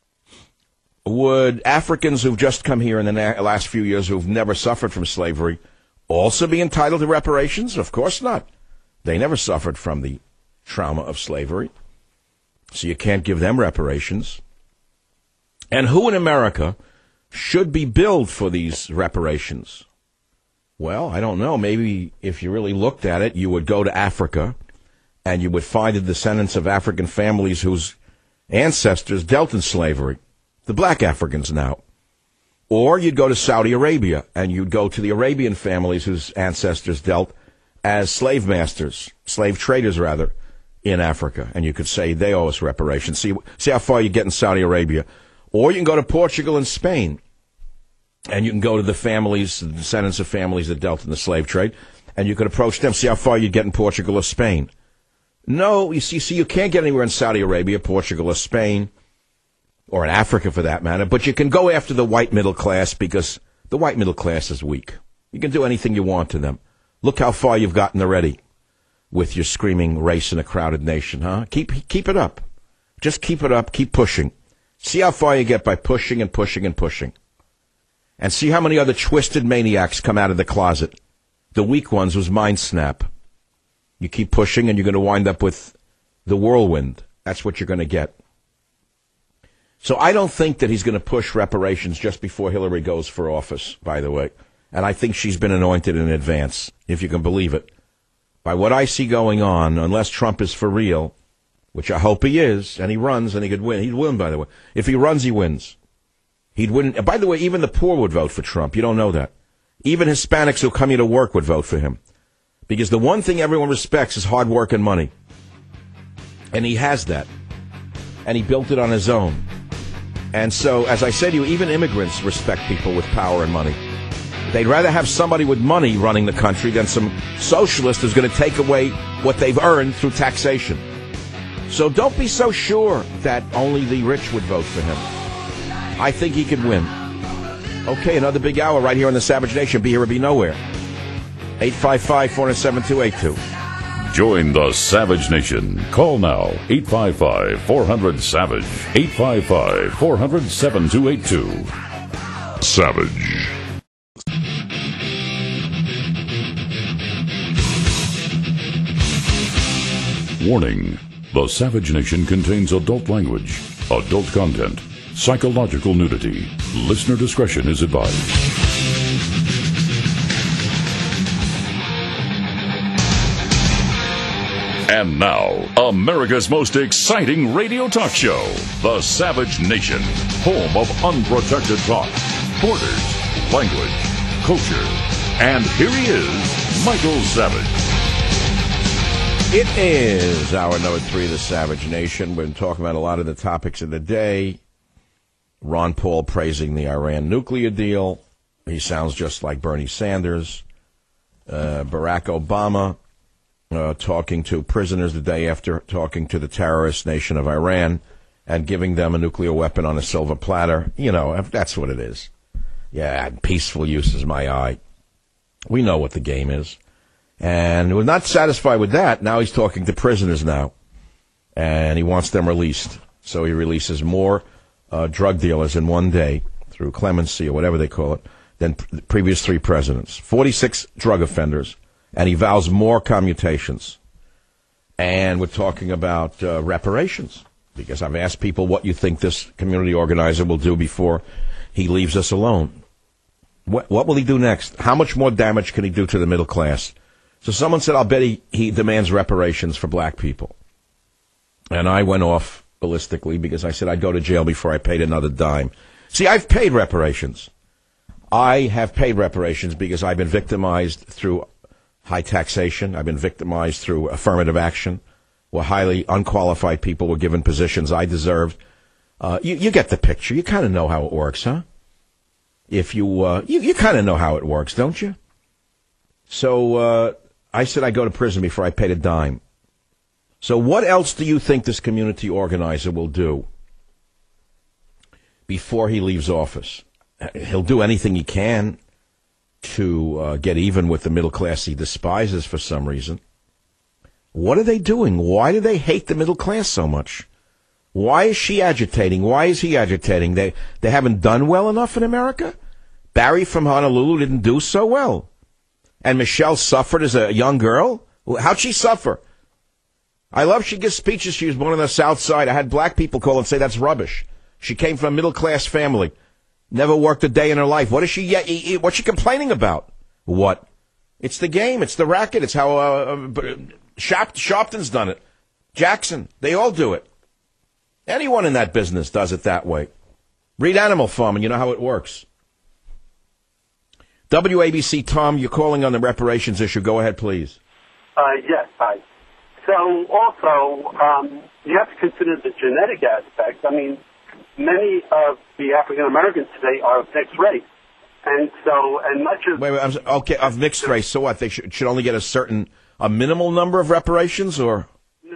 [SPEAKER 2] Would Africans who've just come here in the na- last few years who've never suffered from slavery also be entitled to reparations? Of course not. They never suffered from the trauma of slavery. So you can't give them reparations. And who in America should be billed for these reparations? Well, I don't know. Maybe if you really looked at it, you would go to Africa and you would find the descendants of African families whose ancestors dealt in slavery. The black Africans now. Or you'd go to Saudi Arabia, and you'd go to the Arabian families whose ancestors dealt as slave masters, slave traders, rather, in Africa. And you could say they owe us reparations. See, see how far you get in Saudi Arabia. Or you can go to Portugal and Spain, and you can go to the families, the descendants of families that dealt in the slave trade, and you could approach them, see how far you get in Portugal or Spain. No, you see, see, you can't get anywhere in Saudi Arabia, Portugal, or Spain, or in Africa for that matter, but you can go after the white middle class because the white middle class is weak. You can do anything you want to them. Look how far you've gotten already with your screaming race in a crowded nation, huh? Keep keep it up. Just keep it up. Keep pushing. See how far you get by pushing and pushing and pushing. And see how many other twisted maniacs come out of the closet. The weak ones whose minds snap. You keep pushing and you're going to wind up with the whirlwind. That's what you're going to get. So I don't think that he's going to push reparations just before Hillary goes for office, by the way. And I think she's been anointed in advance, if you can believe it. By what I see going on, unless Trump is for real, which I hope he is, and he runs and he could win. He'd win, by the way. If he runs, he wins. He'd win. And by the way, even the poor would vote for Trump. You don't know that. Even Hispanics who come here to work would vote for him. Because the one thing everyone respects is hard work and money. And he has that. And he built it on his own. And so, as I said to you, even immigrants respect people with power and money. They'd rather have somebody with money running the country than some socialist who's going to take away what they've earned through taxation. So don't be so sure that only the rich would vote for him. I think he could win. Okay, another big hour right here on the Savage Nation. Be here or be nowhere. eight five five, four seven two, eight two.
[SPEAKER 1] Join the Savage Nation. Call now, eight five five, four hundred, SAVAGE, eight five five, four hundred, seven two eight two. Savage. Warning. The Savage Nation contains adult language, adult content, psychological nudity. Listener discretion is advised. And now, America's most exciting radio talk show, The Savage Nation, home of unprotected thought, borders, language, culture. And here he is, Michael Savage.
[SPEAKER 2] It is hour number three of The Savage Nation. We've been talking about a lot of the topics of the day. Ron Paul praising the Iran nuclear deal. He sounds just like Bernie Sanders. Uh, Barack Obama uh, talking to prisoners the day after talking to the terrorist nation of Iran and giving them a nuclear weapon on a silver platter. You know, that's what it is. Yeah, peaceful use is my eye. We know what the game is. And we're not satisfied with that. Now he's talking to prisoners now. And he wants them released. So he releases more uh, drug dealers in one day through clemency or whatever they call it than the previous three presidents. forty-six drug offenders. And he vows more commutations. And we're talking about uh, reparations. Because I've asked people what you think this community organizer will do before he leaves us alone. What, what will he do next? How much more damage can he do to the middle class? So someone said, I'll bet he, he demands reparations for black people. And I went off ballistically because I said I'd go to jail before I paid another dime. See, I've paid reparations. I have paid reparations because I've been victimized through high taxation. I've been victimized through affirmative action, where highly unqualified people were given positions I deserved. Uh, you, you get the picture. You kind of know how it works, huh? If you, uh, you, you kind of know how it works, don't you? So, uh, I said I'd go to prison before I paid a dime. So what else do you think this community organizer will do before he leaves office? He'll do anything he can to uh, get even with the middle class he despises for some reason. What are they doing? Why do they hate the middle class so much? Why is she agitating? Why is he agitating? They they haven't done well enough in America? Barry from Honolulu didn't do so well. And Michelle suffered as a young girl? How'd she suffer? I love she gives speeches. She was born on the South Side. I had black people call and say that's rubbish. She came from a middle-class family. Never worked a day in her life. What is she yet? What's she complaining about? What? It's the game. It's the racket. It's how uh, Shop, Sharpton's done it. Jackson. They all do it. Anyone in that business does it that way. Read Animal Farm and you know how it works. W A B C, Tom, you're calling on the reparations issue. Go ahead, please.
[SPEAKER 18] Uh, yes, hi. So also, um, you have to consider the genetic aspect. I mean, many of the African Americans today are of mixed race. And so, and much of...
[SPEAKER 2] Wait, wait, I'm, okay, of mixed race, so what? They should, should only get a certain, a minimal number of reparations, or...?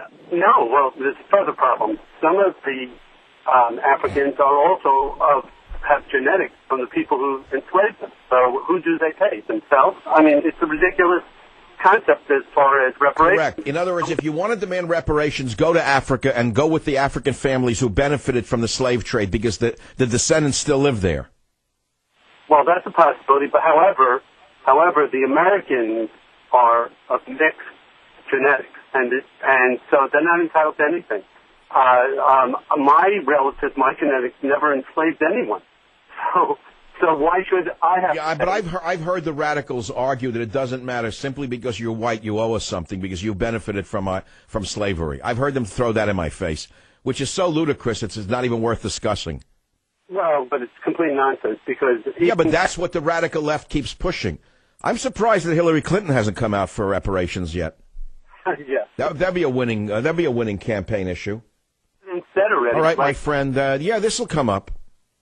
[SPEAKER 18] No, well, there's further problem. Some of the um, Africans are also of have genetics from the people who enslaved them. So who do they pay? Themselves? I mean, it's a ridiculous concept as far as reparations.
[SPEAKER 2] Correct. In other words, if you want to demand reparations, go to Africa and go with the African families who benefited from the slave trade because the, the descendants still live there.
[SPEAKER 18] Well, that's a possibility. But however, however, the Americans are of mixed genetics, and it, and so they're not entitled to anything. Uh, um, my relatives, my genetics, never enslaved anyone. So, so why should I have?
[SPEAKER 2] Yeah, but I've heard, I've heard the radicals argue that it doesn't matter simply because you're white, you owe us something because you benefited from uh, from slavery. I've heard them throw that in my face, which is so ludicrous it's not even worth discussing.
[SPEAKER 18] Well, but it's complete nonsense because
[SPEAKER 2] yeah, but that's what the radical left keeps pushing. I'm surprised that Hillary Clinton hasn't come out for reparations yet.
[SPEAKER 18] Yeah,
[SPEAKER 2] that, that'd be a winning uh, that'd be a winning campaign issue.
[SPEAKER 18] Instead already.
[SPEAKER 2] All right,
[SPEAKER 18] like,
[SPEAKER 2] my friend. Uh, yeah, this will come up.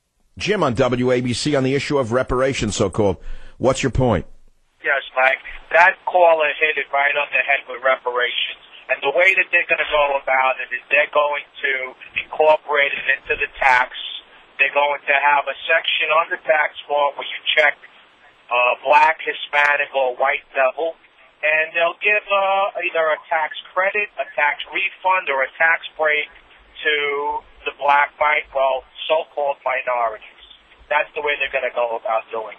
[SPEAKER 2] Jim on W A B C on the issue of reparations, so-called. What's your point?
[SPEAKER 19] Yes, Mike. That caller hit it right on the head with reparations. And the way that they're going to go about it is they're going to incorporate it into the tax. They're going to have a section on the tax form where you check uh, black, Hispanic, or white devil. And they'll give uh, either a tax credit, a tax refund, or a tax break to the black, well, so-called minorities. That's the way they're going to go about doing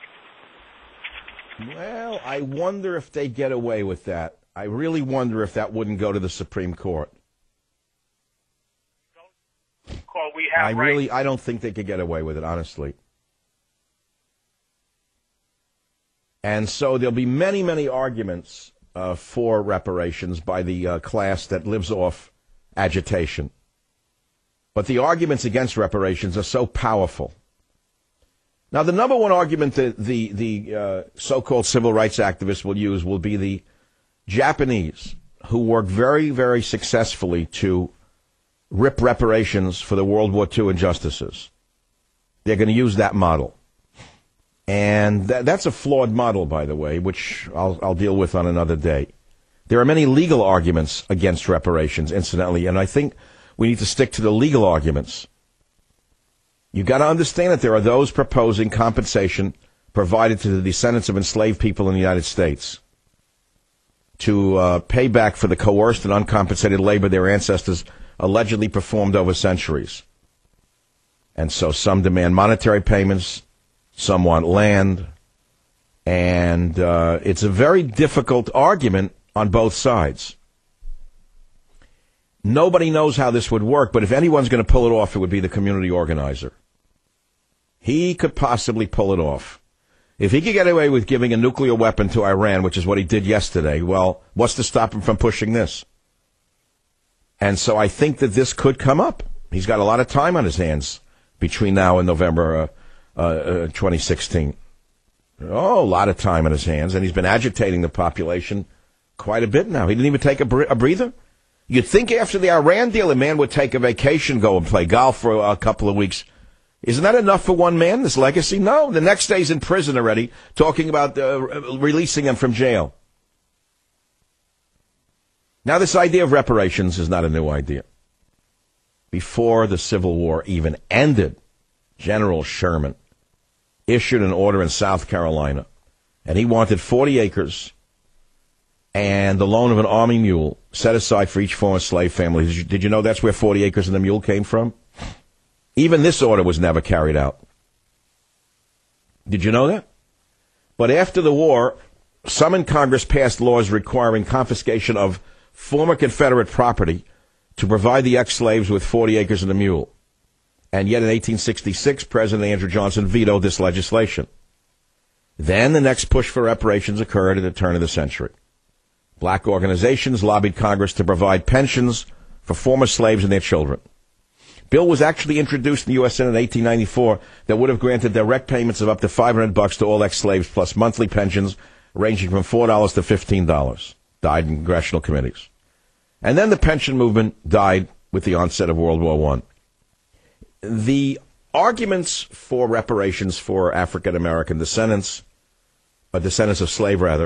[SPEAKER 19] it.
[SPEAKER 2] Well, I wonder if they get away with that. I really wonder if that wouldn't go to the Supreme Court.
[SPEAKER 19] Well, we have
[SPEAKER 2] I really, right. I don't think they could get away with it, honestly. And so there'll be many, many arguments uh, for reparations by the uh, class that lives off agitation. But the arguments against reparations are so powerful. Now, the number one argument that the, the uh, so-called civil rights activists will use will be the Japanese, who worked very, very successfully to rip reparations for the World War Two injustices. They're going to use that model. And that, that's a flawed model, by the way, which I'll, I'll deal with on another day. There are many legal arguments against reparations, incidentally, and I think we need to stick to the legal arguments. You've got to understand that there are those proposing compensation provided to the descendants of enslaved people in the United States to uh, pay back for the coerced and uncompensated labor their ancestors allegedly performed over centuries. And so some demand monetary payments, some want land, and uh, it's a very difficult argument on both sides. Nobody knows how this would work, but if anyone's going to pull it off, it would be the community organizer. He could possibly pull it off. If he could get away with giving a nuclear weapon to Iran, which is what he did yesterday, well, what's to stop him from pushing this? And so I think that this could come up. He's got a lot of time on his hands between now and November uh, uh, twenty sixteen. Oh, a lot of time on his hands, and he's been agitating the population quite a bit now. He didn't even take a, bre- a breather. You'd think after the Iran deal, a man would take a vacation, go and play golf for a couple of weeks. Isn't that enough for one man, this legacy? No, the next day he's in prison already, talking about uh, releasing him from jail. Now, this idea of reparations is not a new idea. Before the Civil War even ended, General Sherman issued an order in South Carolina, and he wanted forty acres and the loan of an army mule set aside for each former slave family. Did you, did you know that's where forty acres and the mule came from? Even this order was never carried out. Did you know that? But after the war, some in Congress passed laws requiring confiscation of former Confederate property to provide the ex-slaves with forty acres and a mule. And yet in eighteen sixty-six, President Andrew Johnson vetoed this legislation. Then the next push for reparations occurred at the turn of the century. Black organizations lobbied Congress to provide pensions for former slaves and their children. Bill was actually introduced in the U S Senate in eighteen ninety-four that would have granted direct payments of up to five hundred bucks to all ex-slaves, plus monthly pensions ranging from four dollars to fifteen dollars. Died in congressional committees. And then the pension movement died with the onset of World War One. The arguments for reparations for African American descendants, uh, descendants of slave rather,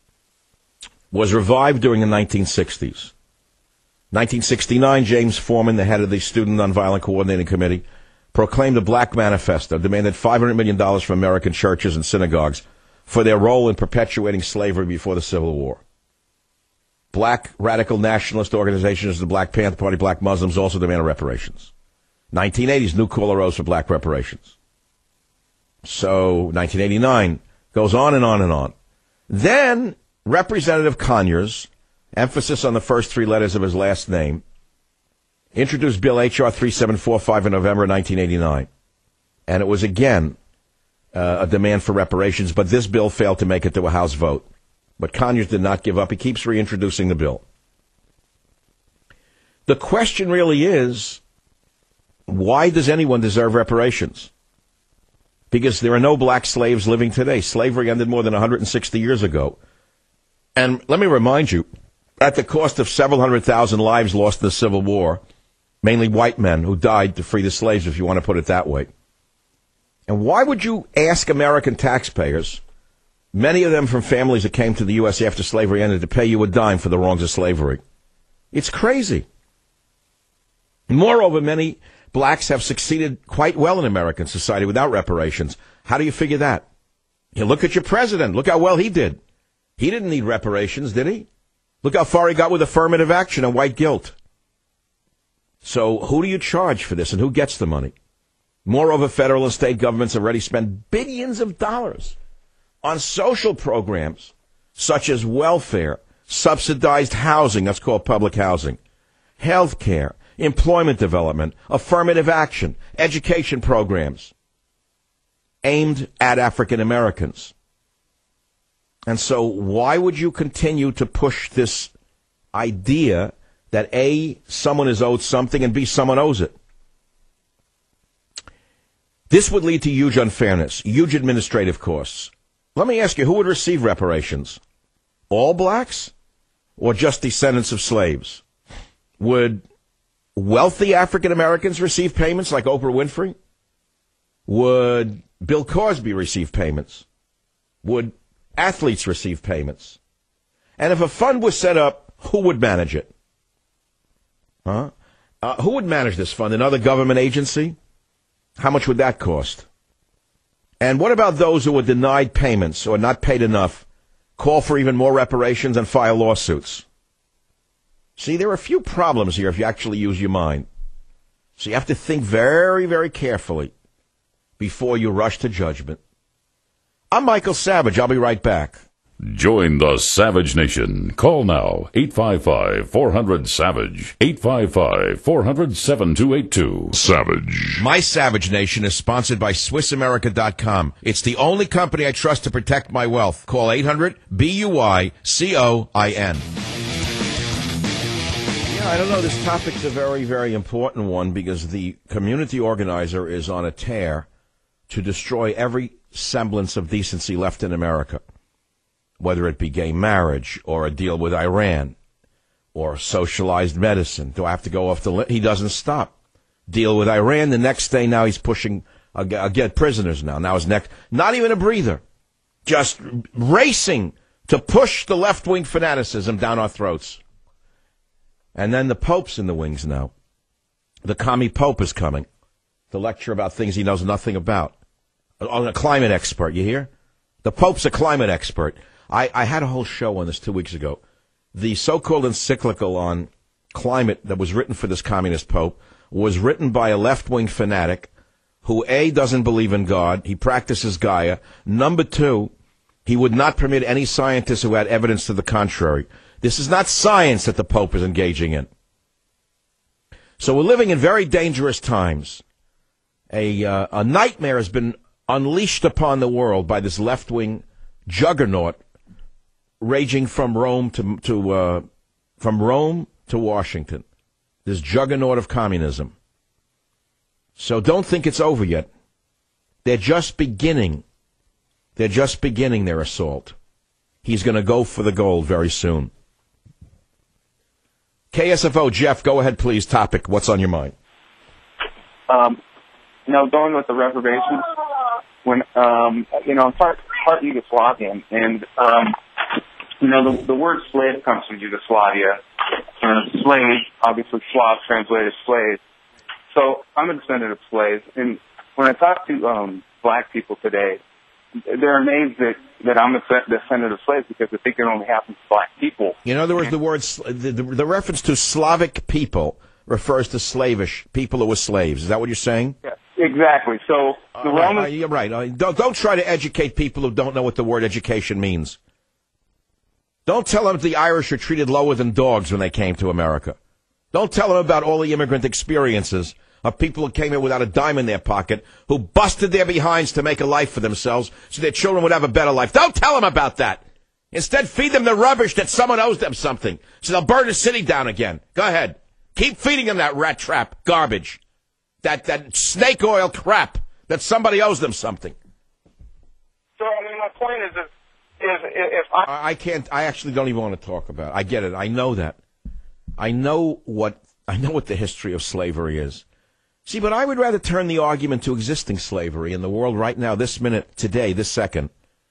[SPEAKER 2] was revived during the nineteen sixties. nineteen sixty-nine, James Forman, the head of the Student Nonviolent Coordinating Committee, proclaimed a Black Manifesto, demanded five hundred million dollars from American churches and synagogues for their role in perpetuating slavery before the Civil War. Black radical nationalist organizations, the Black Panther Party, Black Muslims also demanded reparations. nineteen eighties, new call arose for black reparations. So nineteen eighty-nine goes on and on and on. Then Representative Conyers, emphasis on the first three letters of his last name, introduced Bill H R thirty-seven forty-five in November nineteen eighty-nine. And it was again uh, a demand for reparations, but this bill failed to make it to a House vote. But Conyers did not give up. He keeps reintroducing the bill. The question really is, why does anyone deserve reparations? Because there are no black slaves living today. Slavery ended more than one hundred sixty years ago. And let me remind you, at the cost of several hundred thousand lives lost in the Civil War, mainly white men who died to free the slaves, if you want to put it that way. And why would you ask American taxpayers, many of them from families that came to the U S after slavery ended, to pay you a dime for the wrongs of slavery? It's crazy. Moreover, many blacks have succeeded quite well in American society without reparations. How do you figure that? You look at your president. Look how well he did. He didn't need reparations, did he? Look how far he got with affirmative action and white guilt. So who do you charge for this, and who gets the money? Moreover, federal and state governments have already spent billions of dollars on social programs such as welfare, subsidized housing, that's called public housing, health care, employment development, affirmative action, education programs aimed at African Americans. And so why would you continue to push this idea that A, someone is owed something, and B, someone owes it? This would lead to huge unfairness, huge administrative costs. Let me ask you, who would receive reparations? All blacks or just descendants of slaves? Would wealthy African Americans receive payments like Oprah Winfrey? Would Bill Cosby receive payments? Would athletes receive payments? And if a fund was set up, who would manage it? Huh? Uh, who would manage this fund? Another government agency? How much would that cost? And what about those who were denied payments or not paid enough, call for even more reparations and file lawsuits? See, there are a few problems here if you actually use your mind. So you have to think very, very carefully before you rush to judgment. I'm Michael Savage. I'll be right back.
[SPEAKER 1] Join the Savage Nation. Call now, eight five five, four hundred, SAVAGE, eight five five, four hundred, seven two eight two. Savage.
[SPEAKER 2] My Savage Nation is sponsored by Swiss America dot com. It's the only company I trust to protect my wealth. Call eight hundred, B U Y C O I N. Yeah, I don't know. This topic's a very, very important one because the community organizer is on a tear to destroy every semblance of decency left in America. Whether it be gay marriage or a deal with Iran or socialized medicine. Do I have to go off the list? He doesn't stop. Deal with Iran. The next day now he's pushing, uh, get prisoners now. Now his next, not even a breather. Just racing to push the left-wing fanaticism down our throats. And then the Pope's in the wings now. The commie Pope is coming to lecture about things he knows nothing about. On a climate expert, you hear? The Pope's a climate expert. I, I had a whole show on this two weeks ago. The so-called encyclical on climate that was written for this communist Pope was written by a left-wing fanatic who, A, doesn't believe in God. He practices Gaia. Number two, he would not permit any scientist who had evidence to the contrary. This is not science that the Pope is engaging in. So we're living in very dangerous times. A, uh, a nightmare has been unleashed upon the world by this left-wing juggernaut raging from Rome to to uh, from Rome to Washington. This juggernaut of communism. So don't think it's over yet. They're just beginning. They're just beginning their assault. He's going to go for the gold very soon. K S F O, Jeff, go ahead, please. Topic. What's on your mind?
[SPEAKER 20] Um, you know, going with the reparations. When um, you know, I'm part, part Yugoslavian, and um, you know, the, the word slave comes from Yugoslavia. And slave, obviously, Slav translated slave. So I'm a descendant of slaves, and when I talk to um, black people today, they're amazed that, that I'm a descendant of slaves because they think it only happens to black people.
[SPEAKER 2] In other words, the word the, the, the reference to Slavic people refers to slavish people who were slaves. Is that what you're saying?
[SPEAKER 20] Yeah. Exactly. So the
[SPEAKER 2] uh,
[SPEAKER 20] Romans.
[SPEAKER 2] Uh, you're right. Uh, don't, don't try to educate people who don't know what the word education means. Don't tell them the Irish are treated lower than dogs when they came to America. Don't tell them about all the immigrant experiences of people who came here without a dime in their pocket, who busted their behinds to make a life for themselves so their children would have a better life. Don't tell them about that. Instead, feed them the rubbish that someone owes them something, so they'll burn the city down again. Go ahead. Keep feeding them that rat trap garbage. That that snake oil crap that somebody owes them something.
[SPEAKER 20] So I mean, my point is, if, if, if I,
[SPEAKER 2] I I can't, I actually don't even want to talk about it. I get it. I know that. I know what I know what the history of slavery is. See, but I would rather turn the argument to existing slavery in the world right now, this minute, today, this second.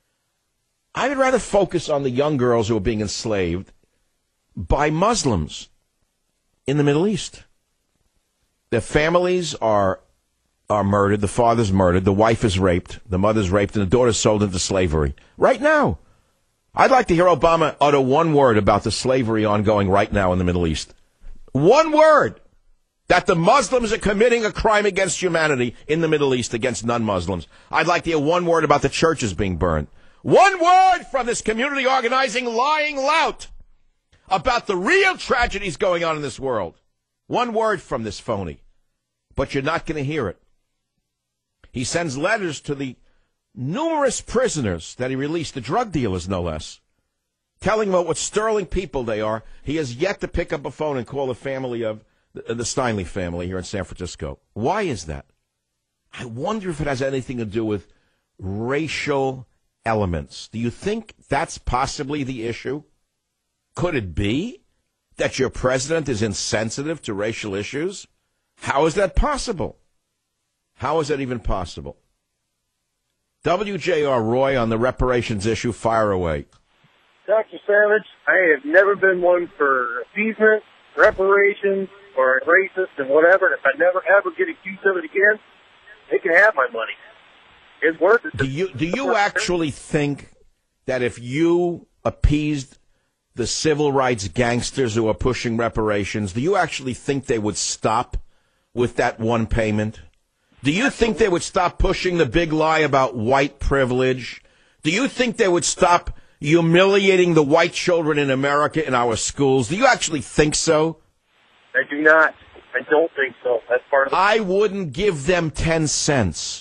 [SPEAKER 2] I would rather focus on the young girls who are being enslaved by Muslims in the Middle East. Their families are are murdered, the father's murdered, the wife is raped, the mother's raped, and the daughter's sold into slavery. Right now. I'd like to hear Obama utter one word about the slavery ongoing right now in the Middle East. One word! That the Muslims are committing a crime against humanity in the Middle East against non-Muslims. I'd like to hear one word about the churches being burned. One word from this community organizing lying lout about the real tragedies going on in this world. One word from this phony. But you're not going to hear it. He sends letters to the numerous prisoners that he released, the drug dealers no less, telling them what sterling people they are. He has yet to pick up a phone and call the family of the, the Steinle family here in San Francisco. Why is that? I wonder if it has anything to do with racial elements. Do you think that's possibly the issue? Could it be that your president is insensitive to racial issues? How is that possible? How is that even possible? W J R Roy on the reparations issue. Fire away.
[SPEAKER 21] Doctor Savage, I have never been one for appeasement, reparations, or racist and whatever. And if I never ever get accused of it again, they can have my money. It's worth it.
[SPEAKER 2] Do you do you actually think that if you appeased the civil rights gangsters who are pushing reparations, do you actually think they would stop with that one payment? Do you think they would stop pushing the big lie about white privilege? Do you think they would stop humiliating the white children in America in our schools? Do you actually think so?
[SPEAKER 21] I do not. I don't think so. That's part of the...
[SPEAKER 2] I wouldn't give them ten cents.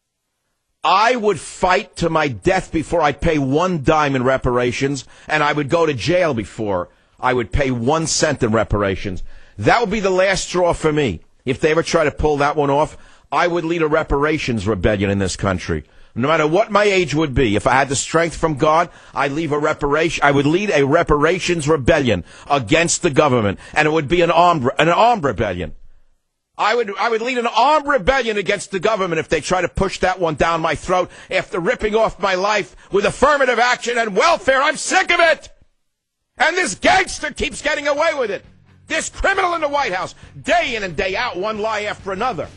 [SPEAKER 2] I would fight to my death before I'd pay one dime in reparations, and I would go to jail before I would pay one cent in reparations. That would be the last straw for me. If they ever try to pull that one off, I would lead a reparations rebellion in this country. No matter what my age would be, if I had the strength from God, I'd leave a reparation. I would lead a reparations rebellion against the government, and it would be an armed, an armed rebellion. I would, I would lead an armed rebellion against the government if they try to push that one down my throat after ripping off my life with affirmative action and welfare. I'm sick of it. And this gangster keeps getting away with it. This criminal in the White House, day in and day out, one lie after another.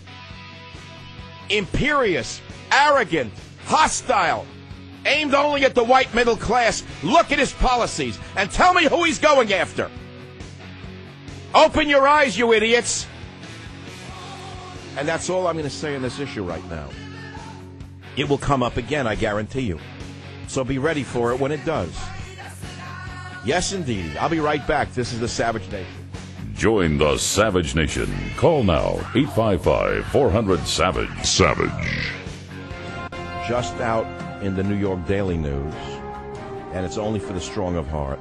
[SPEAKER 2] Imperious, arrogant, hostile, aimed only at the white middle class. Look at his policies and tell me who he's going after. Open your eyes, you idiots. And that's all I'm going to say on this issue right now. It will come up again, I guarantee you. So be ready for it when it does. Yes, indeed. I'll be right back. This is the Savage Nation.
[SPEAKER 1] Join the Savage Nation. Call now, eight five five, four hundred, SAVAGE. Savage.
[SPEAKER 2] Just out in the New York Daily News, and it's only for the strong of heart.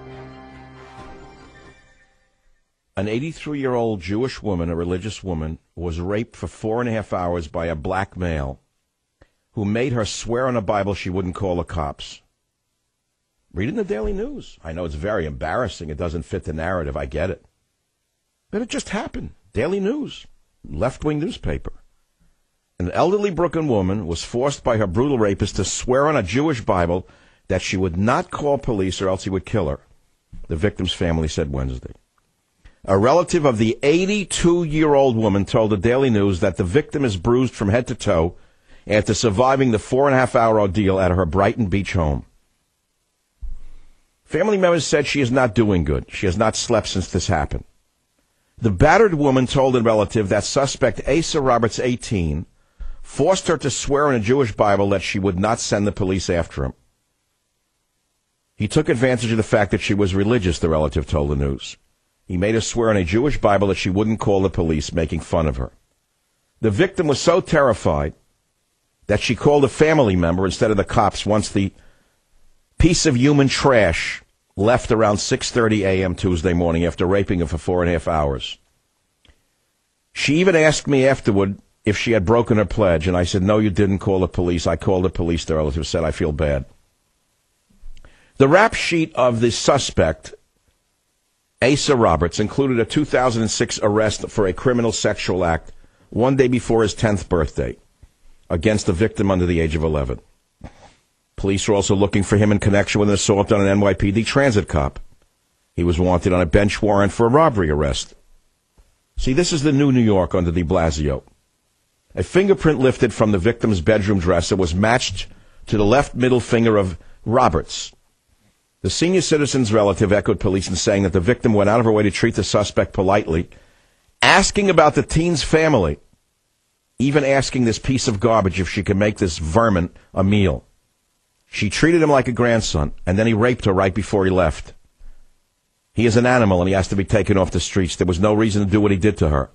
[SPEAKER 2] An eighty-three-year-old Jewish woman, a religious woman, was raped for four and a half hours by a black male who made her swear on a Bible she wouldn't call the cops. Read it in the Daily News. I know it's very embarrassing. It doesn't fit the narrative. I get it. But it just happened. Daily News, left-wing newspaper. An elderly Brooklyn woman was forced by her brutal rapist to swear on a Jewish Bible that she would not call police or else he would kill her, the victim's family said Wednesday. A relative of the eighty-two-year-old woman told the Daily News that the victim is bruised from head to toe after surviving the four-and-a-half-hour ordeal at her Brighton Beach home. Family members said she is not doing good. She has not slept since this happened. The battered woman told a relative that suspect Asa Roberts, eighteen, forced her to swear on a Jewish Bible that she would not send the police after him. He took advantage of the fact that she was religious, the relative told the news. He made her swear on a Jewish Bible that she wouldn't call the police, making fun of her. The victim was so terrified that she called a family member instead of the cops once the piece of human trash left around six thirty a.m. Tuesday morning after raping her for four and a half hours. She even asked me afterward if she had broken her pledge, and I said, no, you didn't call the police. I called the police, the relative said. I feel bad. The rap sheet of the suspect, Asa Roberts, included a two thousand six arrest for a criminal sexual act one day before his tenth birthday against a victim under the age of eleven. Police were also looking for him in connection with an assault on an N Y P D transit cop. He was wanted on a bench warrant for a robbery arrest. See, this is the new New York under de Blasio. A fingerprint lifted from the victim's bedroom dresser was matched to the left middle finger of Roberts. The senior citizen's relative echoed police in saying that the victim went out of her way to treat the suspect politely, asking about the teen's family, even asking this piece of garbage if she could make this vermin a meal. She treated him like a grandson, and then he raped her right before he left. He is an animal, and he has to be taken off the streets. There was no reason to do what he did to her.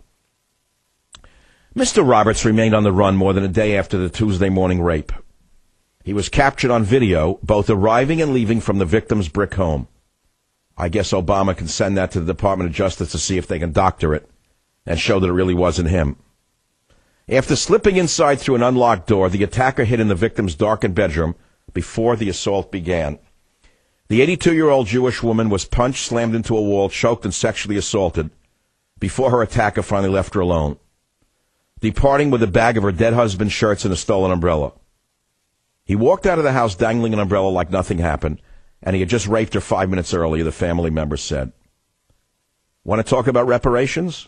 [SPEAKER 2] Mister Roberts remained on the run more than a day after the Tuesday morning rape. He was captured on video, both arriving and leaving from the victim's brick home. I guess Obama can send that to the Department of Justice to see if they can doctor it and show that it really wasn't him. After slipping inside through an unlocked door, the attacker hid in the victim's darkened bedroom before the assault began. The eighty-two-year-old Jewish woman was punched, slammed into a wall, choked, and sexually assaulted before her attacker finally left her alone, departing with a bag of her dead husband's shirts and a stolen umbrella. He walked out of the house dangling an umbrella like nothing happened, and he had just raped her five minutes earlier, the family member said. Want to talk about reparations?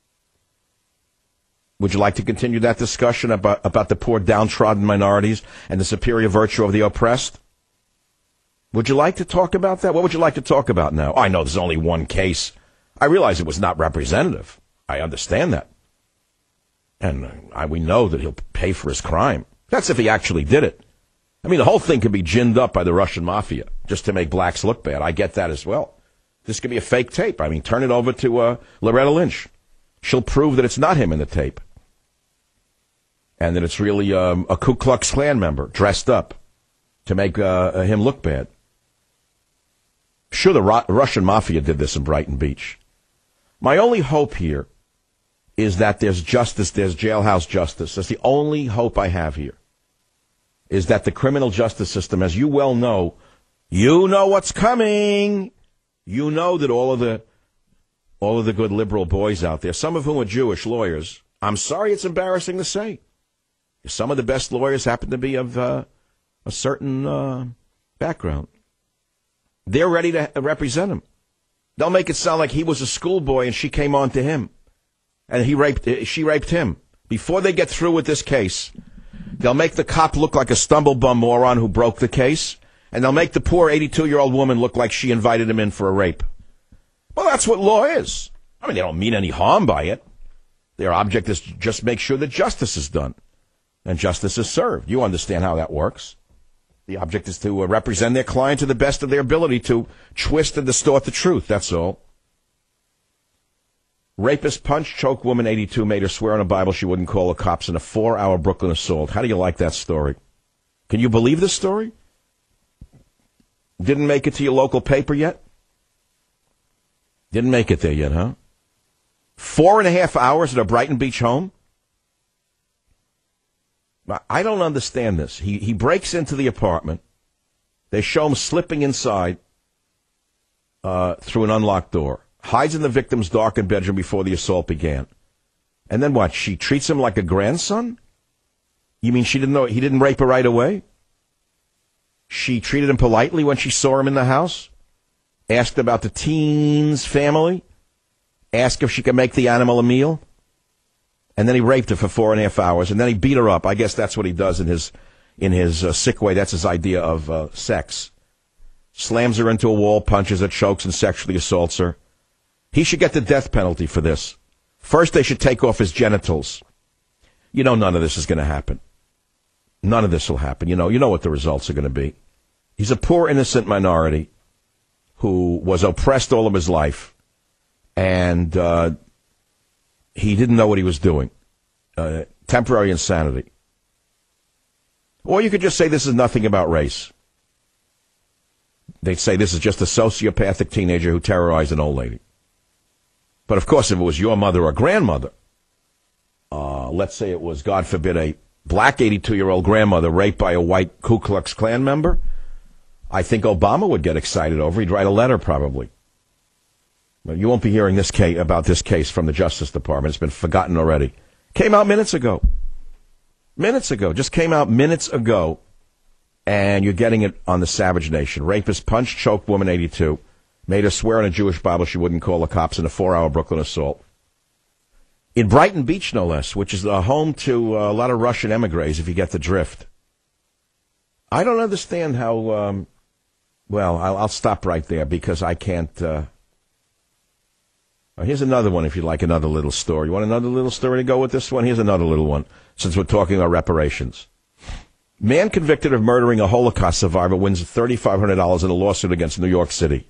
[SPEAKER 2] Would you like to continue that discussion about, about the poor downtrodden minorities and the superior virtue of the oppressed? Would you like to talk about that? What would you like to talk about now? Oh, I know there's only one case. I realize it was not representative. I understand that. And I, we know that he'll pay for his crime. That's if he actually did it. I mean, the whole thing could be ginned up by the Russian mafia just to make blacks look bad. I get that as well. This could be a fake tape. I mean, turn it over to uh, Loretta Lynch. She'll prove that it's not him in the tape. And that it's really um, a Ku Klux Klan member dressed up to make uh, him look bad. Sure, the Ru- Russian mafia did this in Brighton Beach. My only hope here is that there's justice, there's jailhouse justice. That's the only hope I have here, is that the criminal justice system, as you well know, you know what's coming. You know that all of the all of the good liberal boys out there, some of whom are Jewish lawyers, I'm sorry it's embarrassing to say, some of the best lawyers happen to be of uh, a certain uh, background. They're ready to represent him. They'll make it sound like he was a schoolboy and she came on to him, and he raped, she raped him. Before they get through with this case, they'll make the cop look like a stumblebum moron who broke the case, and they'll make the poor eighty-two-year-old woman look like she invited him in for a rape. Well, that's what law is. I mean, they don't mean any harm by it. Their object is to just make sure that justice is done and justice is served. You understand how that works. The object is to uh, represent their client to the best of their ability to twist and distort the truth. That's all. Rapist punch, choke woman eighty-two, made her swear on a Bible she wouldn't call the cops in a four-hour Brooklyn assault. How do you like that story? Can you believe this story? Didn't make it to your local paper yet? Didn't make it there yet, huh? Four and a half hours at a Brighton Beach home? I don't understand this. He he breaks into the apartment. They show him slipping inside uh, through an unlocked door. Hides in the victim's darkened bedroom before the assault began. And then what? She treats him like a grandson? You mean she didn't know he didn't rape her right away? She treated him politely when she saw him in the house? Asked about the teen's family? Asked if she could make the animal a meal? And then he raped her for four and a half hours, and then he beat her up. I guess that's what he does in his in his uh, sick way. That's his idea of uh, sex. Slams her into a wall, punches her, chokes, and sexually assaults her. He should get the death penalty for this. First, they should take off his genitals. You know none of this is going to happen. None of this will happen. You know, you know what the results are going to be. He's a poor, innocent minority who was oppressed all of his life, and uh, he didn't know what he was doing. Uh, temporary insanity. Or you could just say this is nothing about race. They'd say this is just a sociopathic teenager who terrorized an old lady. But, of course, if it was your mother or grandmother, uh, let's say it was, God forbid, a black eighty-two-year-old grandmother raped by a white Ku Klux Klan member, I think Obama would get excited over. He'd write a letter, probably. But you won't be hearing this case, about this case from the Justice Department. It's been forgotten already. Came out minutes ago. Minutes ago. Just came out minutes ago. And you're getting it on the Savage Nation. Rapist punched, choked woman eighty-two. Made her swear on a Jewish Bible she wouldn't call the cops in a four-hour Brooklyn assault. In Brighton Beach, no less, which is a home to a lot of Russian emigres, if you get the drift. I don't understand how, um, well, I'll, I'll stop right there because I can't. Uh, here's another one if you'd like another little story. You want another little story to go with this one? Here's another little one, since we're talking about reparations. Man convicted of murdering a Holocaust survivor wins three thousand five hundred dollars in a lawsuit against New York City.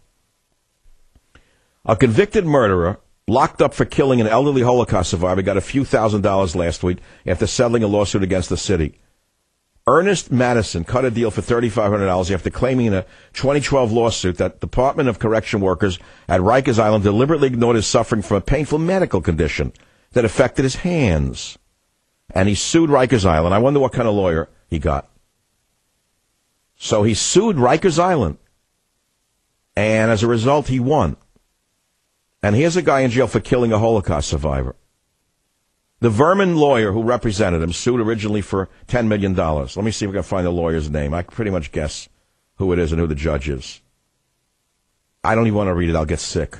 [SPEAKER 2] A convicted murderer locked up for killing an elderly Holocaust survivor got a few thousand dollars last week after settling a lawsuit against the city. Ernest Madison cut a deal for three thousand five hundred dollars after claiming in a twenty twelve lawsuit that Department of Correction workers at Rikers Island deliberately ignored his suffering from a painful medical condition that affected his hands. And he sued Rikers Island. I wonder what kind of lawyer he got. So he sued Rikers Island. And as a result, he won. And here's a guy in jail for killing a Holocaust survivor. The Vermin lawyer who represented him sued originally for ten million dollars. Let me see if I can find the lawyer's name. I can pretty much guess who it is and who the judge is. I don't even want to read it. I'll get sick.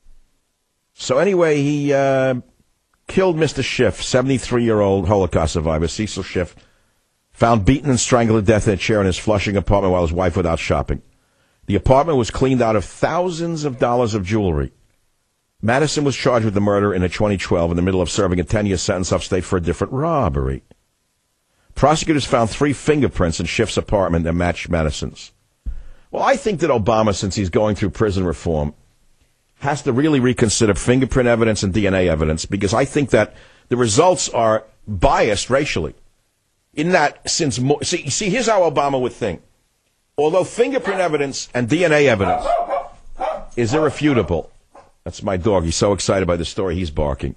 [SPEAKER 2] So anyway, he uh, killed Mister Schiff, seventy-three-year-old Holocaust survivor, Cecil Schiff, found beaten and strangled to death in a chair in his Flushing apartment while his wife was out shopping. The apartment was cleaned out of thousands of dollars of jewelry. Madison was charged with the murder in twenty twelve in the middle of serving a ten-year sentence upstate for a different robbery. Prosecutors found three fingerprints in Schiff's apartment that matched Madison's. Well, I think that Obama, since he's going through prison reform, has to really reconsider fingerprint evidence and D N A evidence, because I think that the results are biased racially. In that, since mo- see, see, here's how Obama would think. Although fingerprint evidence and D N A evidence is irrefutable, that's my dog. He's so excited by the story, he's barking.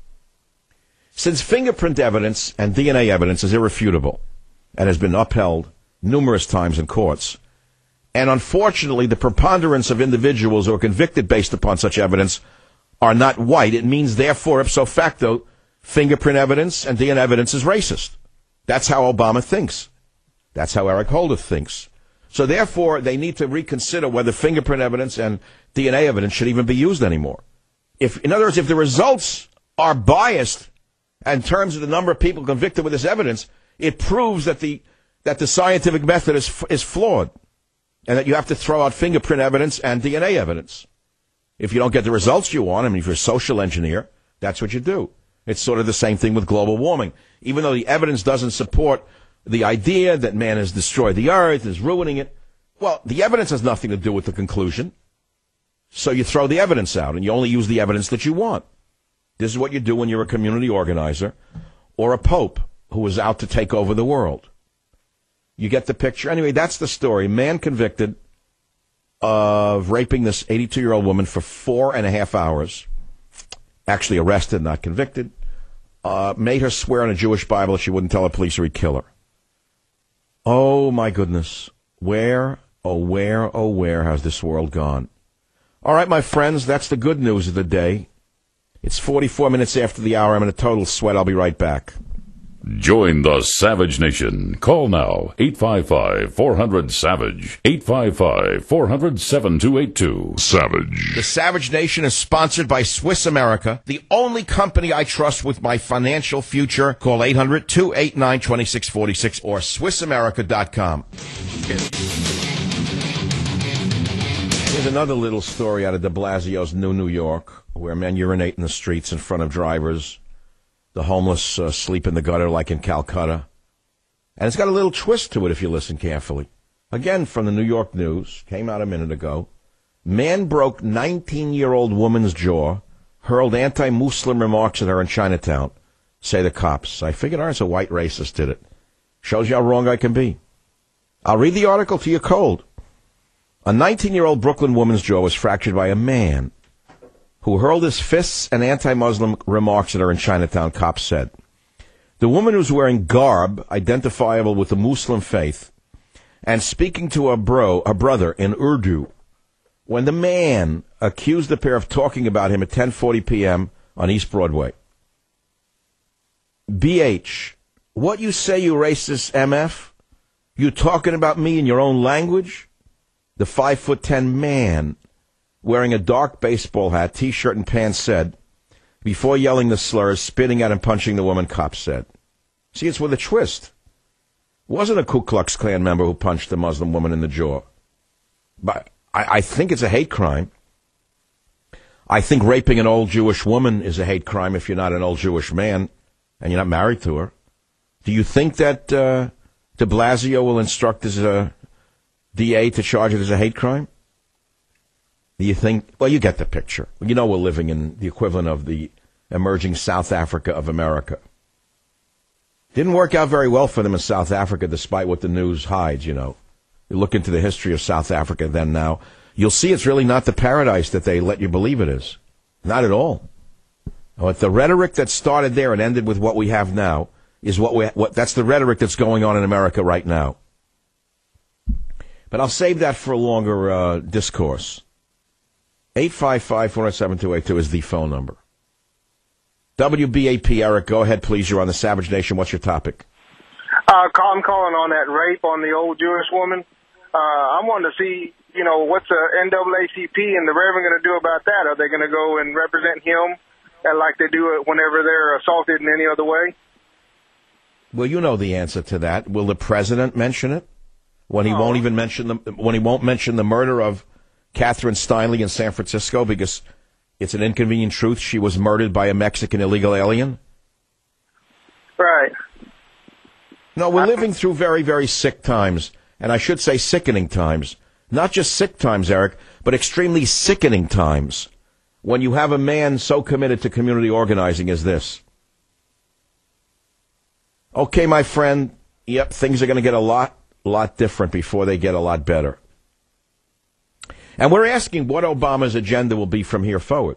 [SPEAKER 2] Since fingerprint evidence and D N A evidence is irrefutable and has been upheld numerous times in courts, and unfortunately the preponderance of individuals who are convicted based upon such evidence are not white, it means therefore ipso facto fingerprint evidence and D N A evidence is racist. That's how Obama thinks. That's how Eric Holder thinks. So therefore they need to reconsider whether fingerprint evidence and D N A evidence should even be used anymore. If, in other words, if the results are biased in terms of the number of people convicted with this evidence, it proves that the that the scientific method is is flawed, and that you have to throw out fingerprint evidence and D N A evidence. If you don't get the results you want, I mean, if you're a social engineer, that's what you do. It's sort of the same thing with global warming. Even though the evidence doesn't support the idea that man has destroyed the earth, is ruining it, well, the evidence has nothing to do with the conclusion. So you throw the evidence out, and you only use the evidence that you want. This is what you do when you're a community organizer or a pope who is out to take over the world. You get the picture? Anyway, that's the story. Man convicted of raping this eighty-two-year-old woman for four and a half hours. Actually arrested, not convicted. Uh, made her swear on a Jewish Bible she wouldn't tell the police or he'd kill her. Oh, my goodness. Where, oh, where, oh, where has this world gone? All right, my friends, that's the good news of the day. It's forty-four minutes after the hour. I'm in a total sweat. I'll be right back.
[SPEAKER 1] Join the Savage Nation. Call now, eight five five, four hundred, SAVAGE, eight five five, four hundred, seven two eight two. Savage.
[SPEAKER 2] The Savage Nation is sponsored by Swiss America, the only company I trust with my financial future. Call eight hundred, two eight nine, two six four six or swiss america dot com. Here's another little story out of de Blasio's New New York, where men urinate in the streets in front of drivers. The homeless uh, sleep in the gutter like in Calcutta. And it's got a little twist to it if you listen carefully. Again, from the New York News, came out a minute ago. Man broke nineteen-year-old woman's jaw, hurled anti-Muslim remarks at her in Chinatown, say the cops. I figured, all right, it's a white racist did it. Shows you how wrong I can be. I'll read the article to you cold. A nineteen-year-old Brooklyn woman's jaw was fractured by a man who hurled his fists and anti-Muslim remarks at her in Chinatown, cops said. The woman was wearing garb identifiable with the Muslim faith and speaking to her, bro, her brother in Urdu when the man accused the pair of talking about him at ten forty p.m. on East Broadway. B H, what you say, you racist M F? You talking about me in your own language? The five foot ten man wearing a dark baseball hat, T-shirt, and pants said, before yelling the slurs, spitting at and punching the woman, cops said. See, it's with a twist. It wasn't a Ku Klux Klan member who punched the Muslim woman in the jaw. But I, I think it's a hate crime. I think raping an old Jewish woman is a hate crime if you're not an old Jewish man and you're not married to her. Do you think that uh, de Blasio will instruct his uh, D A to charge it as a hate crime? Do you think, well, you get the picture. You know we're living in the equivalent of the emerging South Africa of America. Didn't work out very well for them in South Africa, despite what the news hides, you know. You look into the history of South Africa then now, you'll see it's really not the paradise that they let you believe it is. Not at all. But the rhetoric that started there and ended with what we have now is what we, what, that's the rhetoric that's going on in America right now. But I'll save that for a longer uh, discourse. eight five five, four oh seven, two eight two is the phone number. W B A P, Eric, go ahead, please. You're on the Savage Nation. What's your topic?
[SPEAKER 21] Uh, call- I'm calling on that rape on the old Jewish woman. Uh, I wanted to see, you know, what's the N double A C P and the Reverend going to do about that? Are they going to go and represent him and like they do it whenever they're assaulted in any other way?
[SPEAKER 2] Well, you know the answer to that. Will the president mention it when he oh. won't even mention the when he won't mention the murder of Catherine Steinle in San Francisco because it's an inconvenient truth? She was murdered by a Mexican illegal alien.
[SPEAKER 21] Right.
[SPEAKER 2] No, we're living through very, very sick times, and I should say sickening times. Not just sick times, Eric, but extremely sickening times when you have a man so committed to community organizing as this. Okay, my friend, yep, things are going to get a lot, lot different before they get a lot better. And we're asking what Obama's agenda will be from here forward.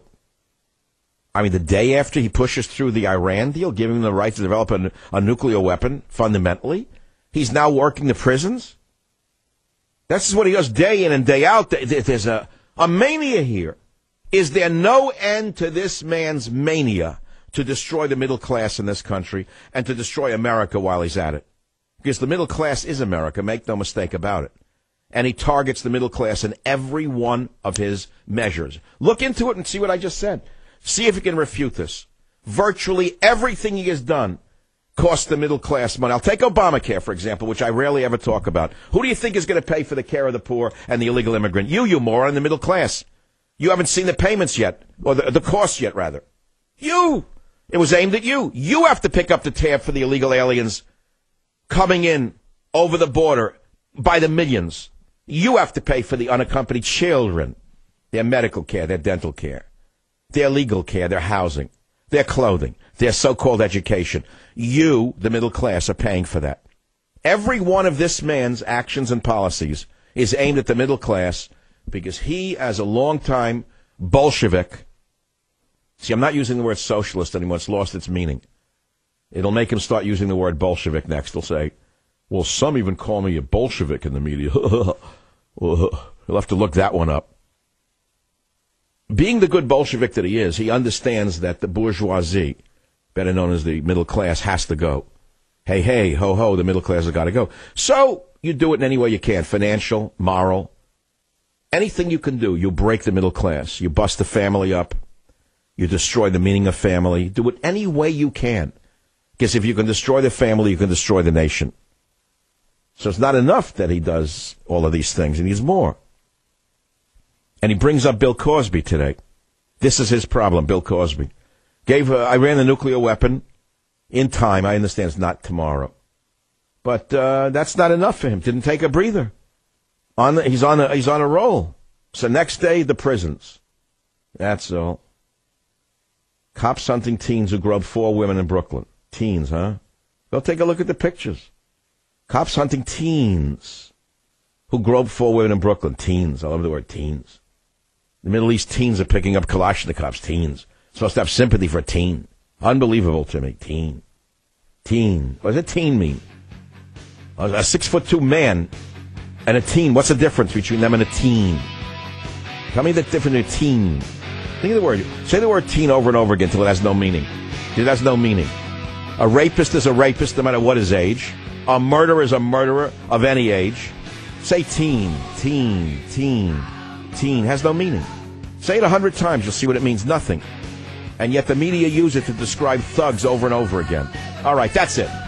[SPEAKER 2] I mean, the day after he pushes through the Iran deal, giving him the right to develop a, a nuclear weapon, fundamentally, he's now working the prisons. This is what he does day in and day out. There's a, a mania here. Is there no end to this man's mania to destroy the middle class in this country and to destroy America while he's at it? Because the middle class is America, make no mistake about it. And he targets the middle class in every one of his measures. Look into it and see what I just said. See if you can refute this. Virtually everything he has done costs the middle class money. I'll take Obamacare, for example, which I rarely ever talk about. Who do you think is going to pay for the care of the poor and the illegal immigrant? You, you moron, in the middle class. You haven't seen the payments yet, or the, the costs yet, rather. You. It was aimed at you. You have to pick up the tab for the illegal aliens coming in over the border by the millions. You have to pay for the unaccompanied children, their medical care, their dental care, their legal care, their housing, their clothing, their so-called education. You, the middle class, are paying for that. Every one of this man's actions and policies is aimed at the middle class because he, as a longtime Bolshevik, see, I'm not using the word socialist anymore. It's lost its meaning. It'll make him start using the word Bolshevik next. He'll say, well, some even call me a Bolshevik in the media. He'll have to look that one up. Being the good Bolshevik that he is, he understands that the bourgeoisie, better known as the middle class, has to go. Hey, hey, ho, ho, the middle class has got to go. So you do it in any way you can, financial, moral, anything you can do. You break the middle class. You bust the family up. You destroy the meaning of family. Do it any way you can. Because if you can destroy the family, you can destroy the nation. So it's not enough that he does all of these things. He needs more. And he brings up Bill Cosby today. This is his problem, Bill Cosby. Gave uh, Iran the nuclear weapon in time. I understand it's not tomorrow. But uh, that's not enough for him. Didn't take a breather. On the, he's, on a, he's on a roll. So next day, the prisons. That's all. Cops hunting teens who groped four women in Brooklyn. Teens, huh? Go take a look at the pictures. Cops hunting teens who groped four women in Brooklyn. Teens. I love the word teens. The Middle East teens are picking up Kalashnikovs. Teens. Supposed to have sympathy for a teen. Unbelievable to me. Teen. Teen. What does a teen mean? A six-foot-two man and a teen. What's the difference between them and a teen? Tell me the difference between a teen. Think of the word. Say the word teen over and over again until it has no meaning. It has no meaning. A rapist is a rapist no matter what his age. A murderer is a murderer of any age. Say teen, teen, teen, teen. Has no meaning. Say it a hundred times, you'll see what it means. Nothing. And yet the media use it to describe thugs over and over again. All right, that's it.